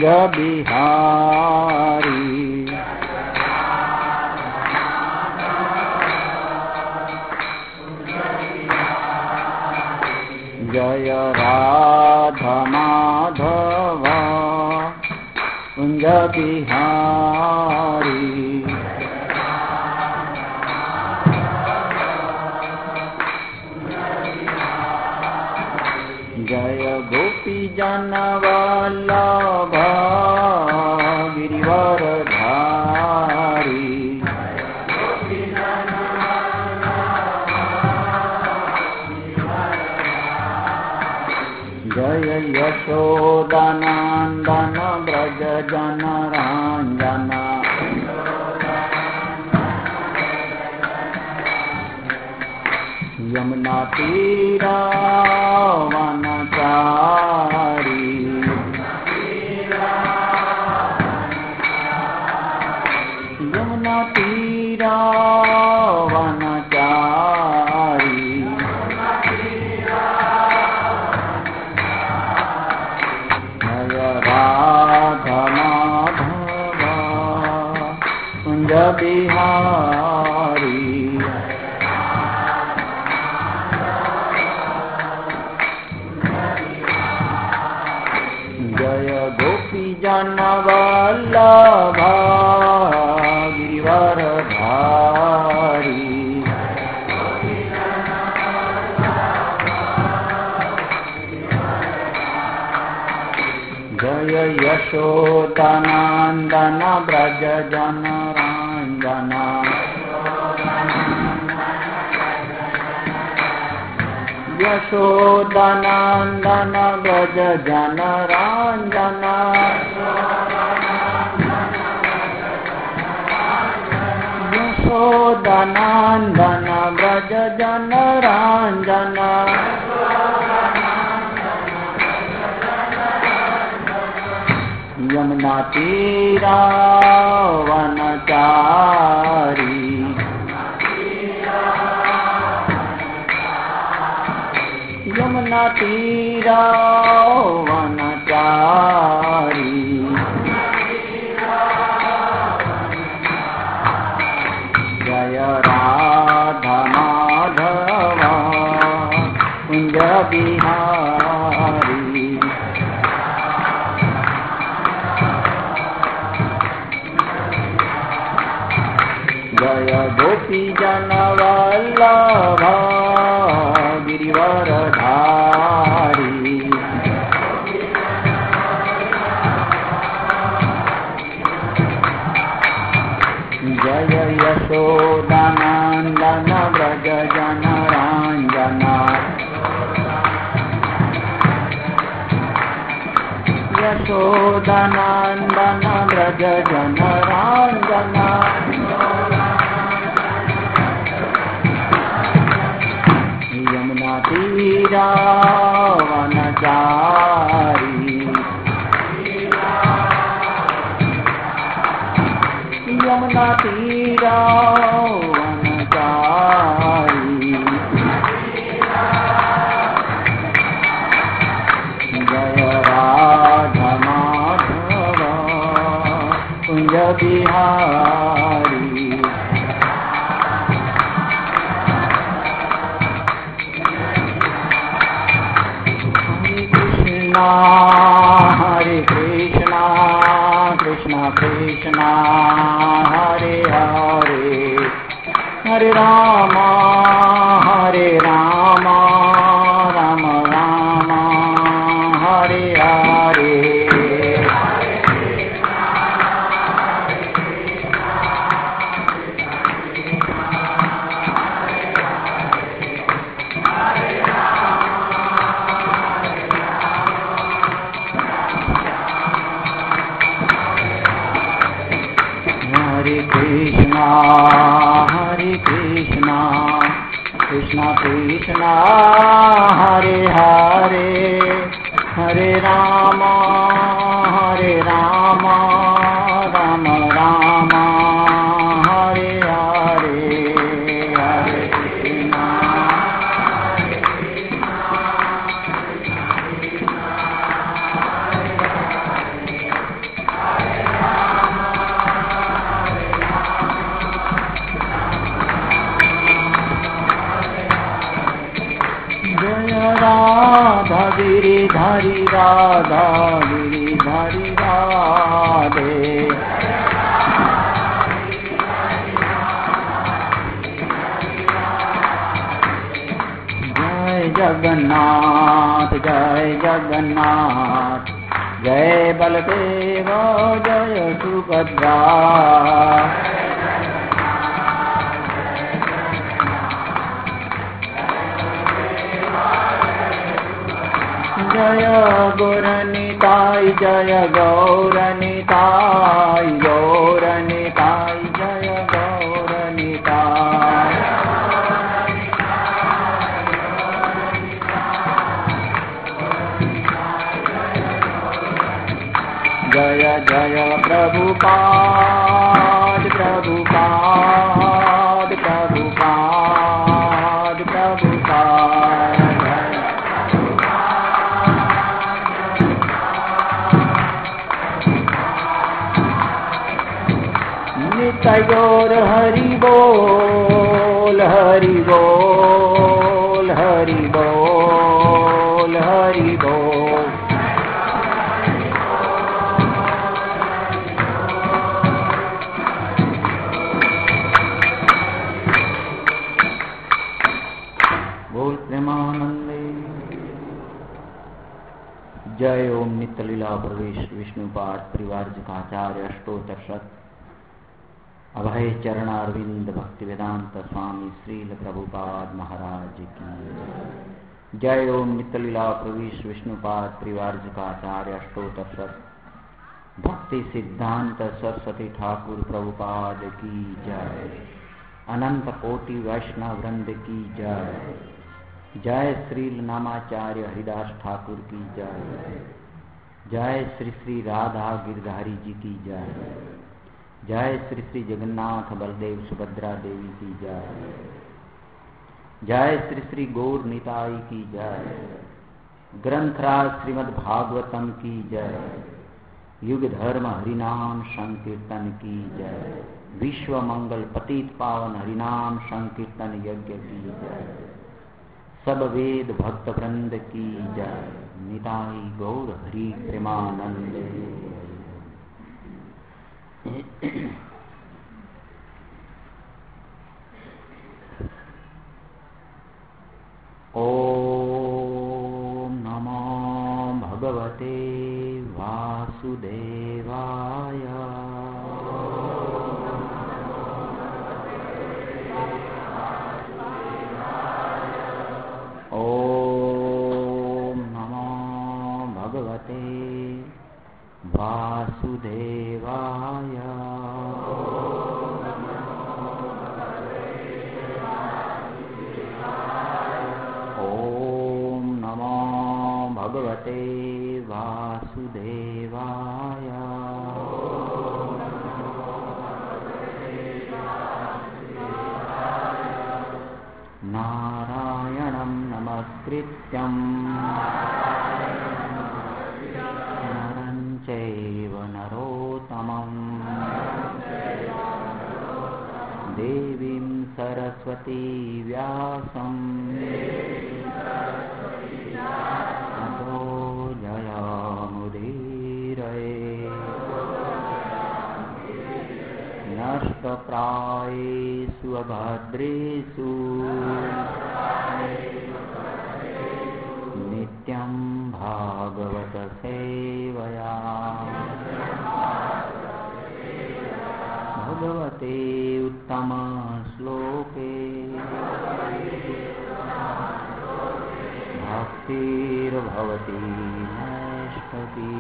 कुंज बिहारी। जय राधा माधव कुंज बिहारी। जय गोपी जन वल्लभ गिरिवरधारी। जय यशोदानंदन ब्रज जनरंजन। यमुना तीरा वनचारी। यमुना तीरा वनचारी। जय राधा माधव कुंज बिहारी। जय गोपी जन वल्लभ गिरिवरधारी। जय यशोदानंदन ब्रज जनरंजन। यशोदानंदन ब्रज जनरंजन। यशोदानंदन ब्रज जनरंजन। यमुना तीरा वनचारी। यमुना तीरा वनचारी। जय राधा माधव कुंज बिहारी। जय गोपी जन वल्लभ गिरिवरधारी। जय यशोदानंदन ब्रज जनरंजन। यशोदानंदन ब्रज जनरंजन। यमुना तीरा वनचारी। यमुना तीरा वनचारी। जय राधा माधव कुंज बिहारी। हरे कृष्णा कृष्णा कृष्णा हरे हरे। हरे राम राम राम हरे हरे। हरे कृष्णा कृष्णा कृष्णा हरे हरे। हरे राम राम राम हरे हरे। हरे कृष्णा गिरिधारी राधा गिरिधारी राधे। जय जगन्नाथ जय जगन्नाथ, जय बलदेव जय सुभद्रा। जय गौरनिताय जय गौरनिताय, गौरनिताय जय गौरनिताय। जय जय प्रभुपाद प्रभुपाद प्रभुपाद प्रभुपाद। नित्य गौर हरि बोल हरि बोल हरि बोल हरि बोल। बोल प्रेमानंदे। जय ओम नित्य लीला प्रवेश विष्णुपाद परिवारजकाचार्य अष्टोत्तर शत अभय चरणारविंद भक्ति वेदांत स्वामी श्रील प्रभुपाद महाराज की जय। ओम नित्य लीला प्रवेश विष्णुपाद परिवारजकाचार्य अष्टोत्तर शत भक्ति सिद्धांत सरस्वती ठाकुर प्रभुपाद की जय। अनंत कोटि वैष्णव वृंद की जय। जय श्रील नामाचार्य हरिदास ठाकुर की जय। जय श्री श्री राधा गिरधारी जी की जय। जय श्री श्री जगन्नाथ बलदेव सुभद्रा देवी की जय। जय श्री श्री गौर निताई की जय। ग्रंथराज श्रीमद् भागवतम की जय। युग धर्म हरिनाम संकीर्तन की जय। विश्व मंगल पतित पावन हरिनाम संकीर्तन यज्ञ की जय। सब वेद भक्त वृंद की जय। निताई गौर हरि प्रेमानंद। ओम नमो भगवते वासुदेवाय। ओम नमो भगवते वासुदेवाय। ओम नमो भगवते वासुदेवाय। नारायणं नमस्कृत्यं नरं चैव नरोत्तमं देवीं सरस्वती व्यासं ततो जयमुदीरये। नष्टप्रायेषु अभद्रेषु नित्यं भागवत सेवया। भगवते उत्तम श्लोके भक्तिर्भवति नष्टति।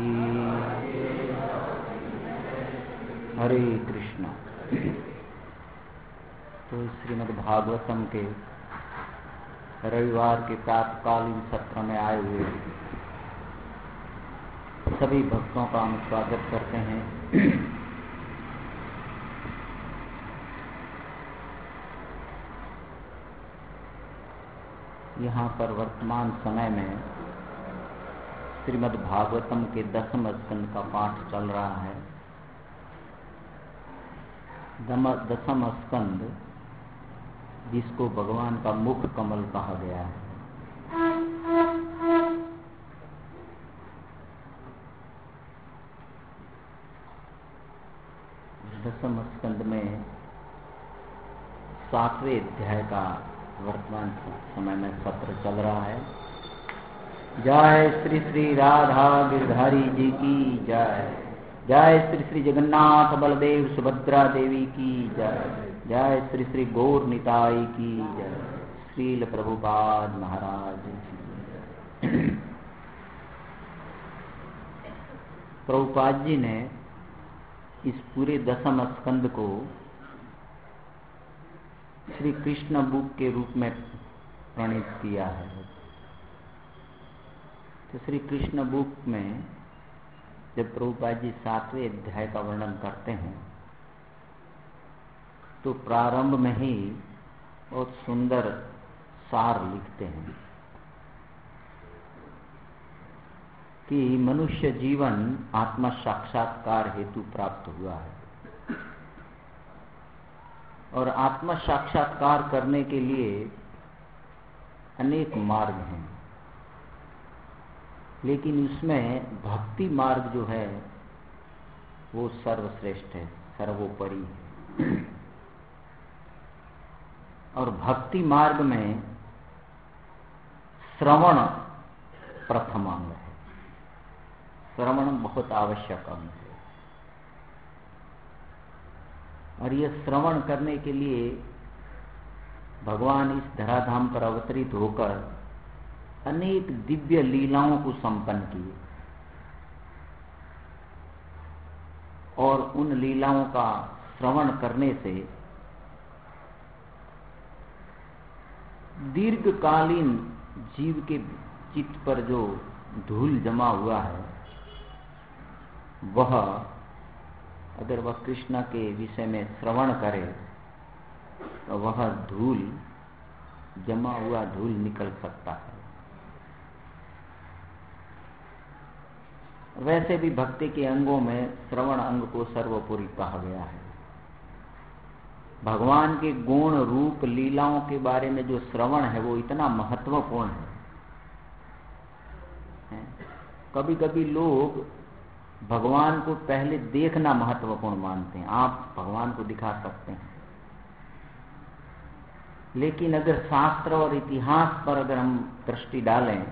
हरे कृष्ण। तो श्रीमद् भागवतम के रविवार के प्रातकालीन सत्र में आए हुए सभी भक्तों का हम स्वागत करते हैं। यहाँ पर वर्तमान समय में श्रीमद् भागवतम के 10वें स्कंद का पाठ चल रहा है। 10वां स्कंद जिसको भगवान का मुख कमल कहा गया है। दसम स्कंद में 7वें अध्याय का वर्तमान समय में सत्र चल रहा है। जय श्री श्री राधा गिरधारी जी की जय। जय श्री श्री जगन्नाथ बलदेव सुभद्रा देवी की जय। जय श्री श्री गौर निताई की जय। श्रील प्रभुपाद महाराज की जय। प्रभुपाद जी ने इस पूरे दसम स्कंद को श्री कृष्ण बुक के रूप में प्रणीत किया है। तो श्री कृष्ण बुक में जब प्रभुपाद जी 7वें अध्याय का वर्णन करते हैं तो प्रारंभ में ही बहुत सुंदर सार लिखते हैं कि मनुष्य जीवन आत्मा साक्षात्कार हेतु प्राप्त हुआ है और आत्मा साक्षात्कार करने के लिए अनेक मार्ग हैं, लेकिन उसमें भक्ति मार्ग जो है वो सर्वश्रेष्ठ है, सर्वोपरि है। और भक्ति मार्ग में श्रवण प्रथम अंग है। श्रवण बहुत आवश्यक अंग है और यह श्रवण करने के लिए भगवान इस धराधाम पर अवतरित होकर अनेक दिव्य लीलाओं को संपन्न किए और उन लीलाओं का श्रवण करने से दीर्घकालीन जीव के चित्त पर जो धूल जमा हुआ है वह अगर वह कृष्ण के विषय में श्रवण करे तो वह धूल, जमा हुआ धूल निकल सकता है। वैसे भी भक्ति के अंगों में श्रवण अंग को सर्वोपरि कहा गया है। भगवान के गुण रूप लीलाओं के बारे में जो श्रवण है वो इतना महत्वपूर्ण है। कभी कभी लोग भगवान को पहले देखना महत्वपूर्ण मानते हैं। आप भगवान को दिखा सकते हैं, लेकिन अगर शास्त्र और इतिहास पर अगर हम दृष्टि डालें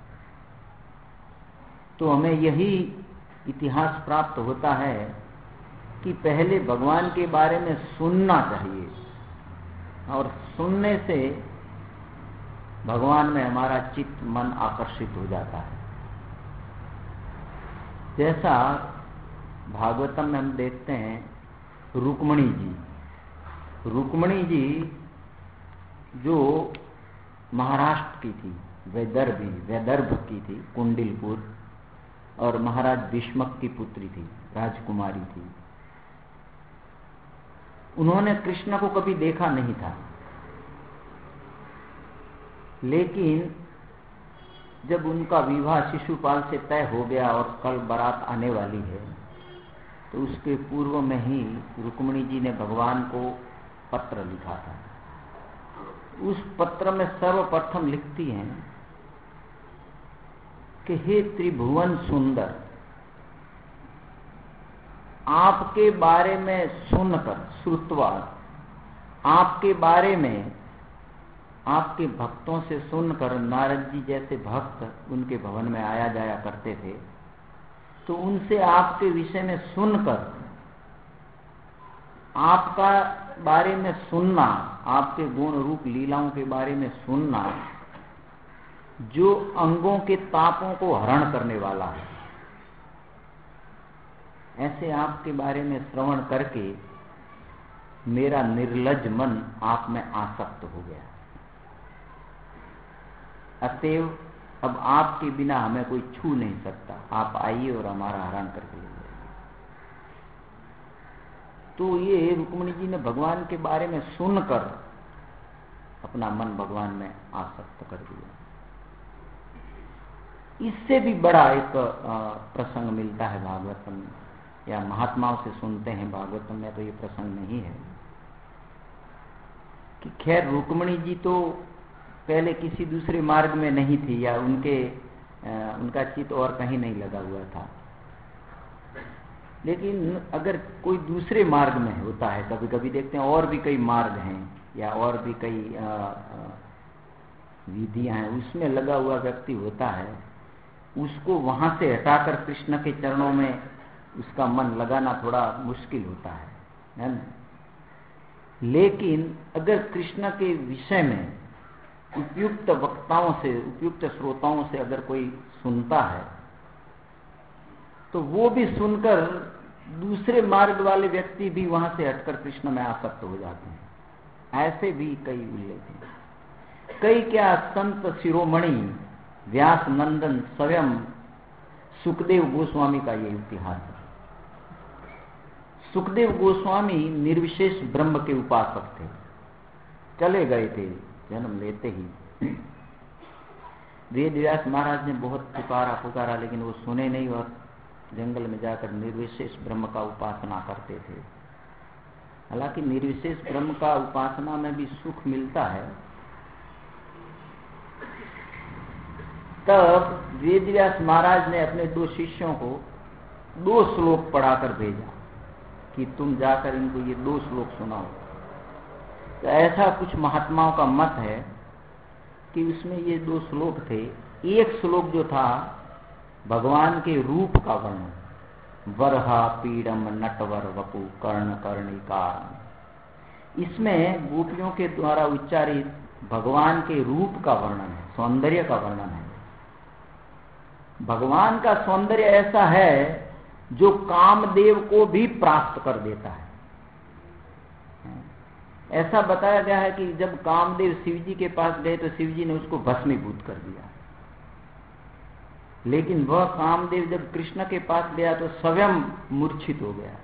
तो हमें यही इतिहास प्राप्त होता है कि पहले भगवान के बारे में सुनना चाहिए और सुनने से भगवान में हमारा चित्त मन आकर्षित हो जाता है। जैसा भागवतम में हम देखते हैं रुक्मणी जी जो महाराष्ट्र की थी, वैदर्भ की थी, कुंडिलपुर, और महाराज भीष्मक की पुत्री थी, राजकुमारी थी। उन्होंने कृष्ण को कभी देखा नहीं था, लेकिन जब उनका विवाह शिशुपाल से तय हो गया और कल बारात आने वाली है तो उसके पूर्व में ही रुक्मिणी जी ने भगवान को पत्र लिखा था। उस पत्र में सर्वप्रथम लिखती हैं कि हे त्रिभुवन सुंदर, आपके बारे में सुनकर, श्रुत्वा, आपके बारे में आपके भक्तों से सुनकर, नारद जी जैसे भक्त उनके भवन में आया जाया करते थे, तो उनसे आपके विषय में सुनकर, आपका बारे में सुनना, आपके गुण रूप लीलाओं के बारे में सुनना, जो अंगों के तापों को हरण करने वाला है, ऐसे आपके बारे में श्रवण करके मेरा निर्लज्ज मन आप में आसक्त हो गया। अतएव अब आपके बिना हमें कोई छू नहीं सकता, आप आइए और हमारा हरण करके ले जाइए। तो ये रुक्मिणी जी ने भगवान के बारे में सुनकर अपना मन भगवान में आसक्त कर दिया। इससे भी बड़ा एक प्रसंग मिलता है भागवतम में, या महात्माओं से सुनते हैं भागवतम में, तो ये प्रसंग नहीं है कि खैर रुक्मिणी जी तो पहले किसी दूसरे मार्ग में नहीं थी, या उनका चित्त और कहीं नहीं लगा हुआ था, लेकिन अगर कोई दूसरे मार्ग में होता है, कभी कभी देखते हैं और भी कई मार्ग हैं या और भी कई विधियां हैं, उसमें लगा हुआ व्यक्ति होता है, उसको वहां से हटाकर कृष्ण के चरणों में उसका मन लगाना थोड़ा मुश्किल होता है ना। लेकिन अगर कृष्ण के विषय में उपयुक्त वक्ताओं से, उपयुक्त श्रोताओं से अगर कोई सुनता है, तो वो भी सुनकर दूसरे मार्ग वाले व्यक्ति भी वहां से हटकर कृष्ण में आसक्त हो जाते हैं। ऐसे भी कई उल्लेख हैं। कई क्या संत शिरोमणि व्यास नंदन स्वयं सुखदेव गोस्वामी का ये इतिहास है। सुखदेव गोस्वामी निर्विशेष ब्रह्म के उपासक थे, चले गए थे जन्म लेते ही। वेद व्यास महाराज ने बहुत पुकारा, लेकिन वो सुने नहीं और जंगल में जाकर निर्विशेष ब्रह्म का उपासना करते थे। हालांकि निर्विशेष ब्रह्म का उपासना में भी सुख मिलता है। तब वेद व्यास महाराज ने अपने 2 शिष्यों को 2 श्लोक पढ़ाकर भेजा कि तुम जाकर इनको ये 2 श्लोक सुनाओ। तो ऐसा कुछ महात्माओं का मत है कि उसमें ये 2 श्लोक थे। एक श्लोक जो था भगवान के रूप का वर्णन, वरहा पीडम नटवर वपु कर्ण कर्णिकार। इसमें गोपियों के द्वारा उच्चारित भगवान के रूप का वर्णन है, सौंदर्य का वर्णन है। भगवान का सौंदर्य ऐसा है जो कामदेव को भी प्राप्त कर देता है। ऐसा बताया गया है कि जब कामदेव शिवजी के पास गए तो शिवजी ने उसको भस्मीभूत कर दिया, लेकिन वह कामदेव जब कृष्ण के पास गया तो स्वयं मूर्छित हो गया।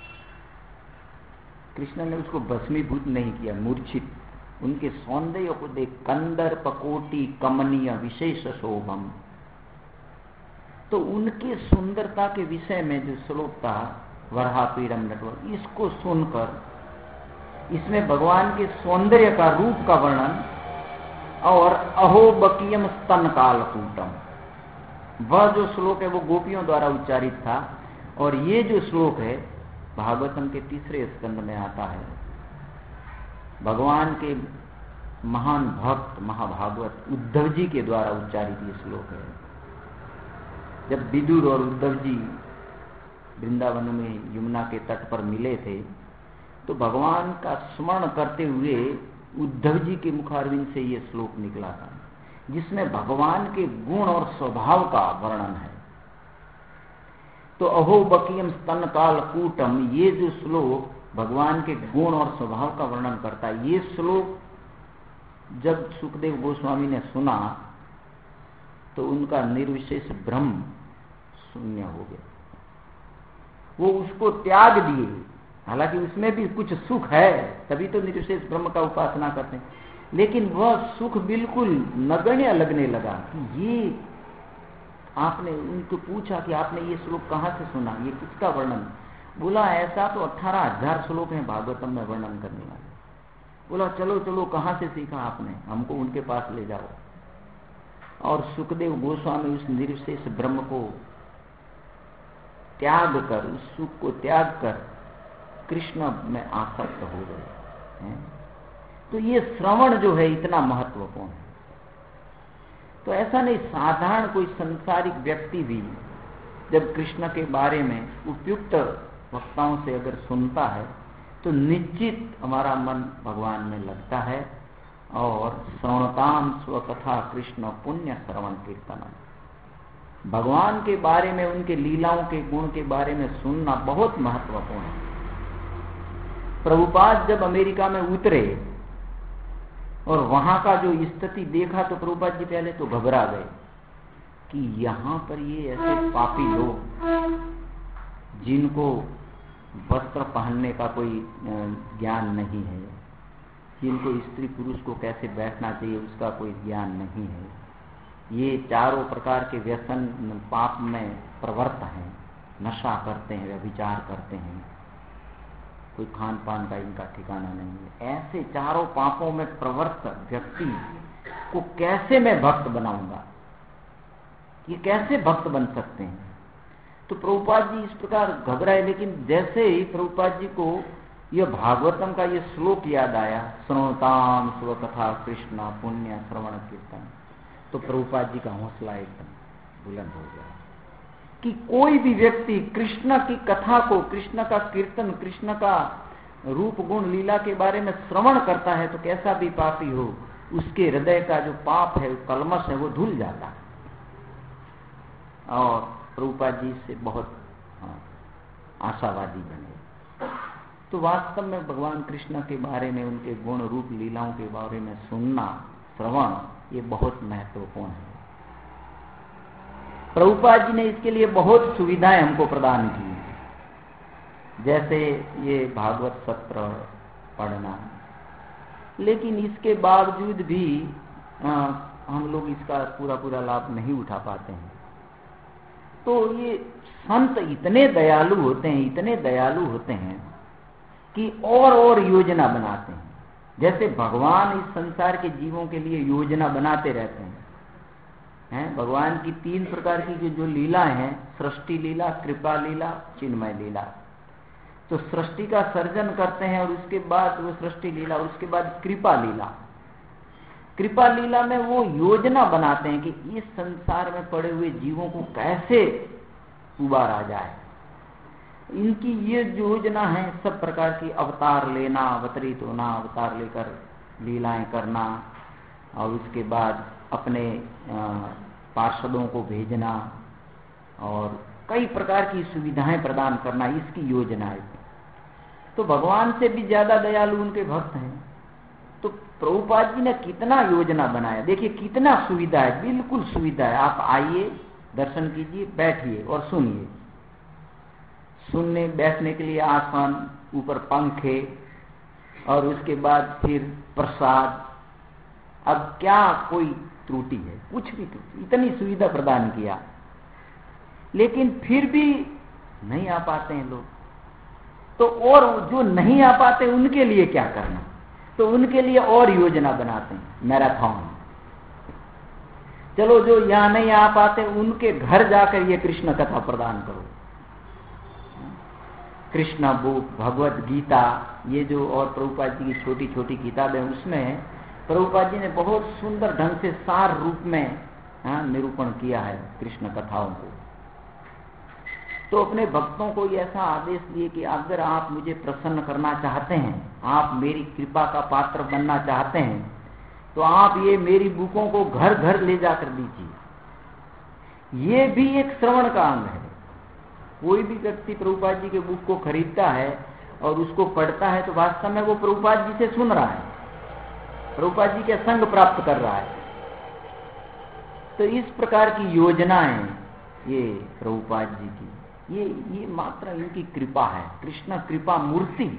कृष्ण ने उसको भस्मीभूत नहीं किया, मूर्छित। उनके सौंदर्य को देख कंदर्प कोटि कमनीय विशेष शोभम। तो उनके सुंदरता के विषय में जो श्लोक था वरहा पीडम नटवर, इसको सुनकर इसमें भगवान के सौंदर्य का रूप का वर्णन और अहोबकियम स्तन कालकूटम, वह जो श्लोक है वो गोपियों द्वारा उच्चारित था। और ये जो श्लोक है भागवतम के 3 स्कंद में आता है। भगवान के महान भक्त महाभागवत उद्धव जी के द्वारा उच्चारित ये श्लोक है। जब विदुर और उद्धव जी वृंदावन में यमुना के तट पर मिले थे तो भगवान का स्मरण करते हुए उद्धव जी के मुखारविंद से ये श्लोक निकला था, जिसमें भगवान के गुण और स्वभाव का वर्णन है। तो अहोबकियम स्तन काल कूटम, ये जो श्लोक भगवान के गुण और स्वभाव का वर्णन करता है, ये श्लोक जब सुखदेव गोस्वामी ने सुना तो उनका निर्विशेष ब्रह्म शून्य हो गया। वो उसको त्याग दिए। हालांकि उसमें भी कुछ सुख है, तभी तो निर्विशेष ब्रह्म का उपासना करते हैं, लेकिन वह सुख बिल्कुल नगण्य लगने लगा। कि ये आपने उनको पूछा कि आपने ये श्लोक कहाँ से सुना, ये किसका वर्णन? बोला ऐसा तो 18,000 श्लोक हैं भागवतम में वर्णन करने वाले। बोला चलो चलो, कहाँ से सीखा आपने, हमको उनके पास ले जाओ। और सुखदेव गोस्वामी उस निर्विशेष ब्रह्म को त्याग कर, उस सुख को त्याग कर कृष्ण में आसक्त हो गए। तो ये श्रवण जो है इतना महत्वपूर्ण है। तो ऐसा नहीं, साधारण कोई संसारिक व्यक्ति भी जब कृष्ण के बारे में उपयुक्त वक्ताओं से अगर सुनता है तो निश्चित हमारा मन भगवान में लगता है। और श्रवणताम स्वकथा कृष्ण पुण्य श्रवण कीर्तन, भगवान के बारे में, उनके लीलाओं के गुण के बारे में सुनना बहुत महत्वपूर्ण है। प्रभुपाद जब अमेरिका में उतरे और वहां का जो स्थिति देखा तो प्रभुपाद जी पहले तो घबरा गए कि यहाँ पर ये ऐसे पापी लोग जिनको वस्त्र पहनने का कोई ज्ञान नहीं है, जिनको स्त्री पुरुष को कैसे बैठना चाहिए उसका कोई ज्ञान नहीं है, ये चारों प्रकार के व्यसन पाप में प्रवृत्त हैं, नशा करते हैं, व्यभिचार करते हैं, कोई खान पान का इनका ठिकाना नहीं है। ऐसे चारों पापों में प्रवृत्त व्यक्ति को कैसे मैं भक्त बनाऊंगा, ये कैसे भक्त बन सकते हैं? तो प्रभुपाद जी इस प्रकार घबराए, लेकिन जैसे ही प्रभुपाद जी को यह भागवतम का ये श्लोक याद आया, श्रोताम स्वकथा कृष्ण पुण्य श्रवण कीर्तन, तो प्रभुपाद जी का हौसला एकदम बुलंद हो गया कि कोई भी व्यक्ति कृष्ण की कथा को, कृष्ण का कीर्तन, कृष्ण का रूप गुण लीला के बारे में श्रवण करता है तो कैसा भी पापी हो, उसके हृदय का जो पाप है, कलमश है, वो धुल जाता है। और प्रभुपाद जी से बहुत आशावादी बने। तो वास्तव में भगवान कृष्ण के बारे में, उनके गुण रूप लीलाओं के बारे में सुनना, श्रवण, ये बहुत महत्वपूर्ण है। प्रभुपाद जी ने इसके लिए बहुत सुविधाएं हमको प्रदान की, जैसे ये भागवत सत्र पढ़ना, लेकिन इसके बावजूद भी हम लोग इसका पूरा लाभ नहीं उठा पाते हैं। तो ये संत इतने दयालु होते हैं, इतने दयालु होते हैं कि और योजना बनाते हैं। जैसे भगवान इस संसार के जीवों के लिए योजना बनाते रहते हैं। भगवान की 3 प्रकार की जो लीलाएं हैं, सृष्टि लीला, कृपा लीला, चिन्मय लीला। तो सृष्टि का सर्जन करते हैं और उसके बाद वो सृष्टि लीला, उसके बाद कृपा लीला। कृपा लीला में वो योजना बनाते हैं कि इस संसार में पड़े हुए जीवों को कैसे उबारा जाए। इनकी ये योजना है, सब प्रकार की अवतार लेना, अवतरित होना, अवतार लेकर लीलाएं करना, और उसके बाद अपने पार्षदों को भेजना और कई प्रकार की सुविधाएं प्रदान करना, इसकी योजना है। तो भगवान से भी ज्यादा दयालु उनके भक्त हैं। तो प्रभुपाद जी ने कितना योजना बनाया, देखिए कितना सुविधा है, बिल्कुल सुविधा है। आप आइए, दर्शन कीजिए, बैठिए और सुनिए। सुनने बैठने के लिए आसन, ऊपर पंखे, और उसके बाद फिर प्रसाद। अब क्या कोई त्रुटि है? कुछ भी त्रुटि, इतनी सुविधा प्रदान किया, लेकिन फिर भी नहीं आ पाते हैं लोग। तो और जो नहीं आ पाते उनके लिए क्या करना? तो उनके लिए और योजना बनाते हैं, मैराथन। चलो जो यहां नहीं आ पाते उनके घर जाकर ये कृष्ण कथा प्रदान करो। कृष्ण बुक, भगवत गीता, ये जो और प्रभुपाद जी की छोटी छोटी किताबें, उसमें प्रभुपाद जी ने बहुत सुंदर ढंग से सार रूप में निरूपण किया है कृष्ण कथाओं को। तो अपने भक्तों को ये ऐसा आदेश दिए कि अगर आप मुझे प्रसन्न करना चाहते हैं, आप मेरी कृपा का पात्र बनना चाहते हैं, तो आप ये मेरी बुकों को घर घर ले जाकर दीजिए। ये भी एक श्रवण का अंग है। कोई भी व्यक्ति प्रभुपाद जी के बुक को खरीदता है और उसको पढ़ता है तो वास्तव में वो प्रभुपाद जी से सुन रहा है, प्रभुपाद जी के संग प्राप्त कर रहा है। तो इस प्रकार की योजनाएं ये प्रभुपाद जी की, ये मात्र इनकी कृपा है। कृष्ण कृपा मूर्ति,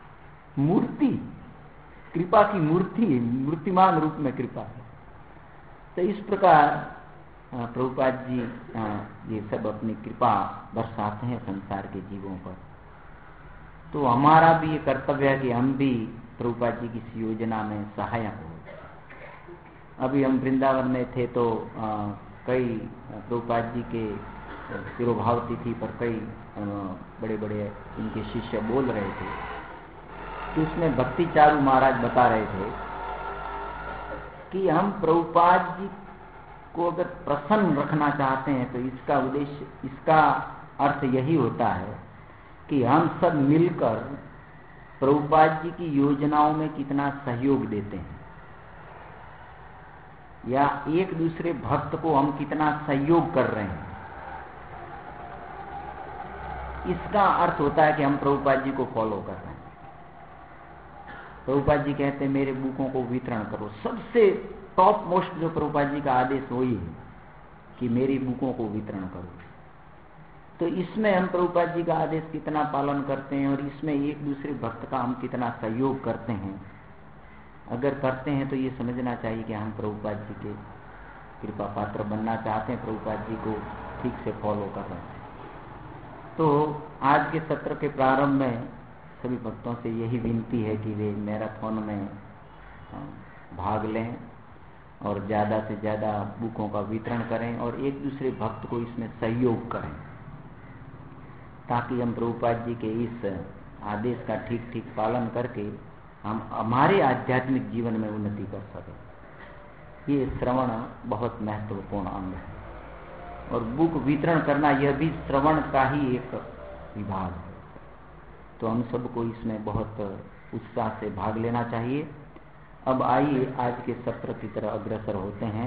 कृपा की मूर्ति, मूर्तिमान रूप में कृपा है। तो इस प्रकार प्रभुपाद जी ये सब अपनी कृपा बरसाते हैं संसार के जीवों पर। तो हमारा भी ये कर्तव्य है कि हम भी प्रभुपाद जी की इस योजना में सहायक हो। अभी हम वृंदावन में थे तो कई प्रभुपाद जी के तिरुभाव तिथि पर कई बड़े बड़े इनके शिष्य बोल रहे थे कि उसमें भक्ति चारू महाराज बता रहे थे कि हम प्रभुपाद जी को अगर प्रसन्न रखना चाहते हैं तो इसका उद्देश्य, इसका अर्थ यही होता है कि हम सब मिलकर प्रभुपाद जी की योजनाओं में कितना सहयोग देते हैं, या एक दूसरे भक्त को हम कितना सहयोग कर रहे हैं। इसका अर्थ होता है कि हम प्रभुपाद जी को फॉलो कर रहे हैं। प्रभुपाद जी कहते हैं मेरे बुकों को वितरण करो। सबसे टॉप मोस्ट जो प्रभुपाद जी का आदेश वही है कि मेरी बुकों को वितरण करो। तो इसमें हम प्रभुपाद जी का आदेश कितना पालन करते हैं और इसमें एक दूसरे भक्त का हम कितना सहयोग करते हैं, अगर करते हैं तो ये समझना चाहिए कि हम प्रभुपाद जी के कृपा पात्र बनना चाहते हैं, प्रभुपाद जी को ठीक से फॉलो कर रहे हैं। तो आज के सत्र के प्रारंभ में सभी भक्तों से यही विनती है कि वे मैराथन में भाग लें और ज़्यादा से ज़्यादा बुकों का वितरण करें और एक दूसरे भक्त को इसमें सहयोग करें। ताकि हम प्रभुपाद जी के इस आदेश का ठीक ठीक पालन करके हम हमारे आध्यात्मिक जीवन में उन्नति कर सकें। ये श्रवण बहुत महत्वपूर्ण अंग है और बुक वितरण करना यह भी श्रवण का ही एक विभाग है। तो हम सबको इसमें बहुत उत्साह से भाग लेना चाहिए। अब आइए आज के सत्र की तरह अग्रसर होते हैं।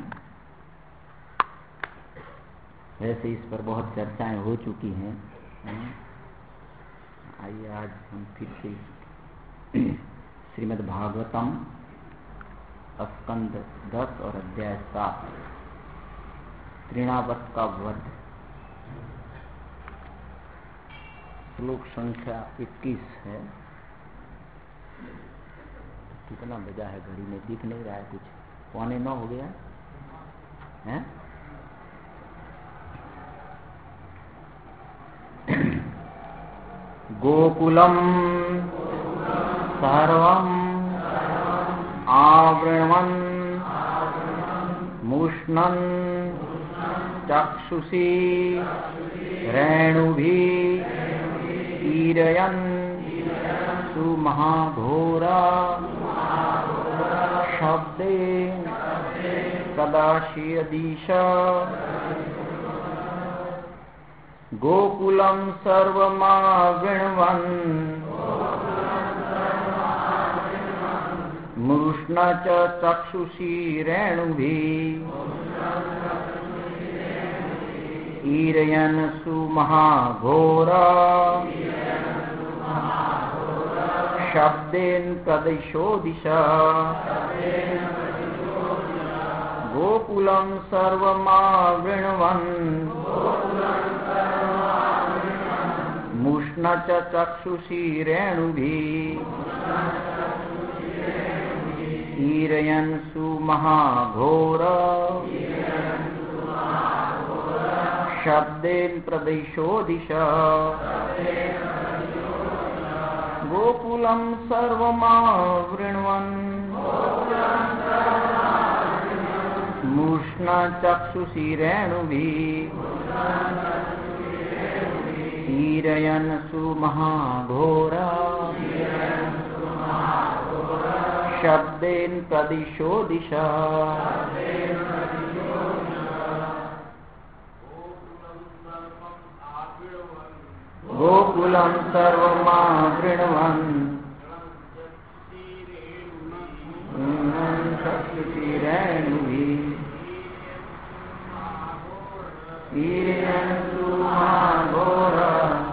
वैसे इस पर बहुत चर्चाएं हो चुकी हैं। आइए आज हम फिर से श्रीमद् भागवतम स्कंद 10 और अध्याय 7 तृणावत का वध, श्लोक संख्या 21 है। कितना बजा है घड़ी में दिख नहीं रहा है, कुछ 8:45 हो गया है। गोकुलम सर्वम आवृण्वन् मुष्णन् चक्षुषी रेणुभिः ईरयन् सुमहाघोरा शब्दे कदाचिदीश गोकुलं सर्वमावृण्वन् मुष्ण च चक्षुषी रेणुभिः ईरयन् सुमहाघोरा शब्देन प्रदिशो दिशा गोकुलं सर्वमावृण्वन् मुष्ण च चक्षुषी रेणुभिः ईरयन् सुमहाघोरा शब्देन प्रदिशो दिशा गोकुलं सर्वमावृण्वन् मुष्ण चक्षुषी रेणुभिः ईरयन् सुमहाघोरा शब्देन प्रदिशो दिशा गोकुलं सर्वमावृण्वन् चक्षुषी रेणुभिः ईरयन् सुमहाघोरा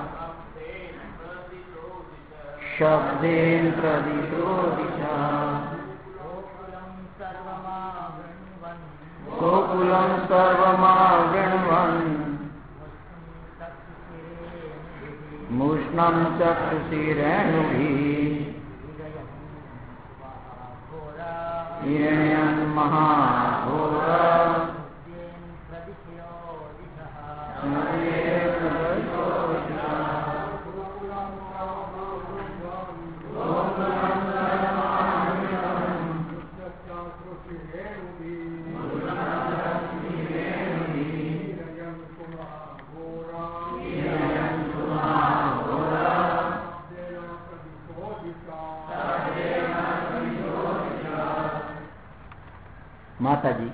शब्देन प्रदिशो दिशा गोकुलं सर्वमावृण्वन् मुष्णं चक्षुषी रेणुभिः ईरयन् महाघोरा माता जी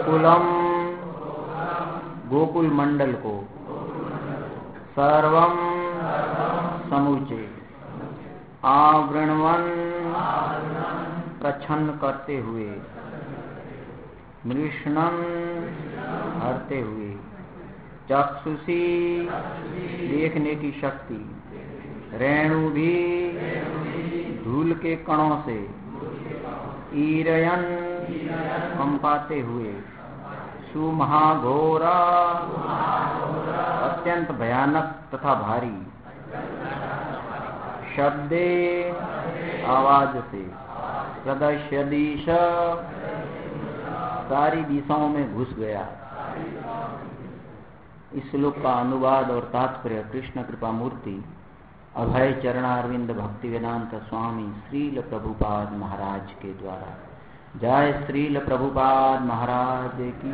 गोकुलम गोकुल मंडल को सर्वम समूचे आवृणवन प्रछन्न करते हुए मृष्णम हरते हुए चक्षुषी देखने की शक्ति रेणु भी धूल के कणों से ईरयन कंपाते हुए सुमहाघोरा अत्यंत भयानक तथा भारी शब्दे आवाज से प्रदश्य दिशा सारी दिशाओं में घुस गया। इस श्लोक का अनुवाद और तात्पर्य कृष्ण कृपा मूर्ति अभय चरणारविंद भक्ति वेदांत स्वामी श्रील प्रभुपाद महाराज के द्वारा। जय श्रील प्रभुपाद महाराज की।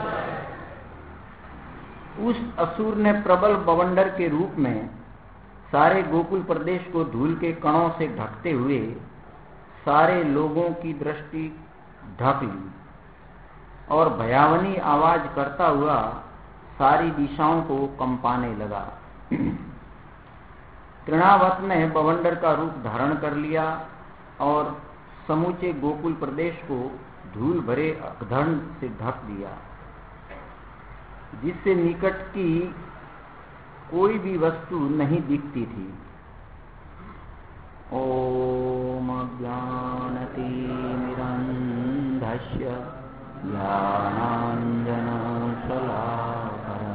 उस असुर ने प्रबल बवंडर के रूप में सारे गोकुल प्रदेश को धूल के कणों से ढकते हुए सारे लोगों की दृष्टि ढक ली और भयावनी आवाज करता हुआ सारी दिशाओं को कंपाने लगा। तृणावत ने बवंडर का रूप धारण कर लिया और समूचे गोकुल प्रदेश को धूल भरे अधर्म से ढक दिया, जिससे निकट की कोई भी वस्तु नहीं दिखती थी। ओम ज्ञानतिमिरन्धस्य ज्ञानाञ्जनशलाकया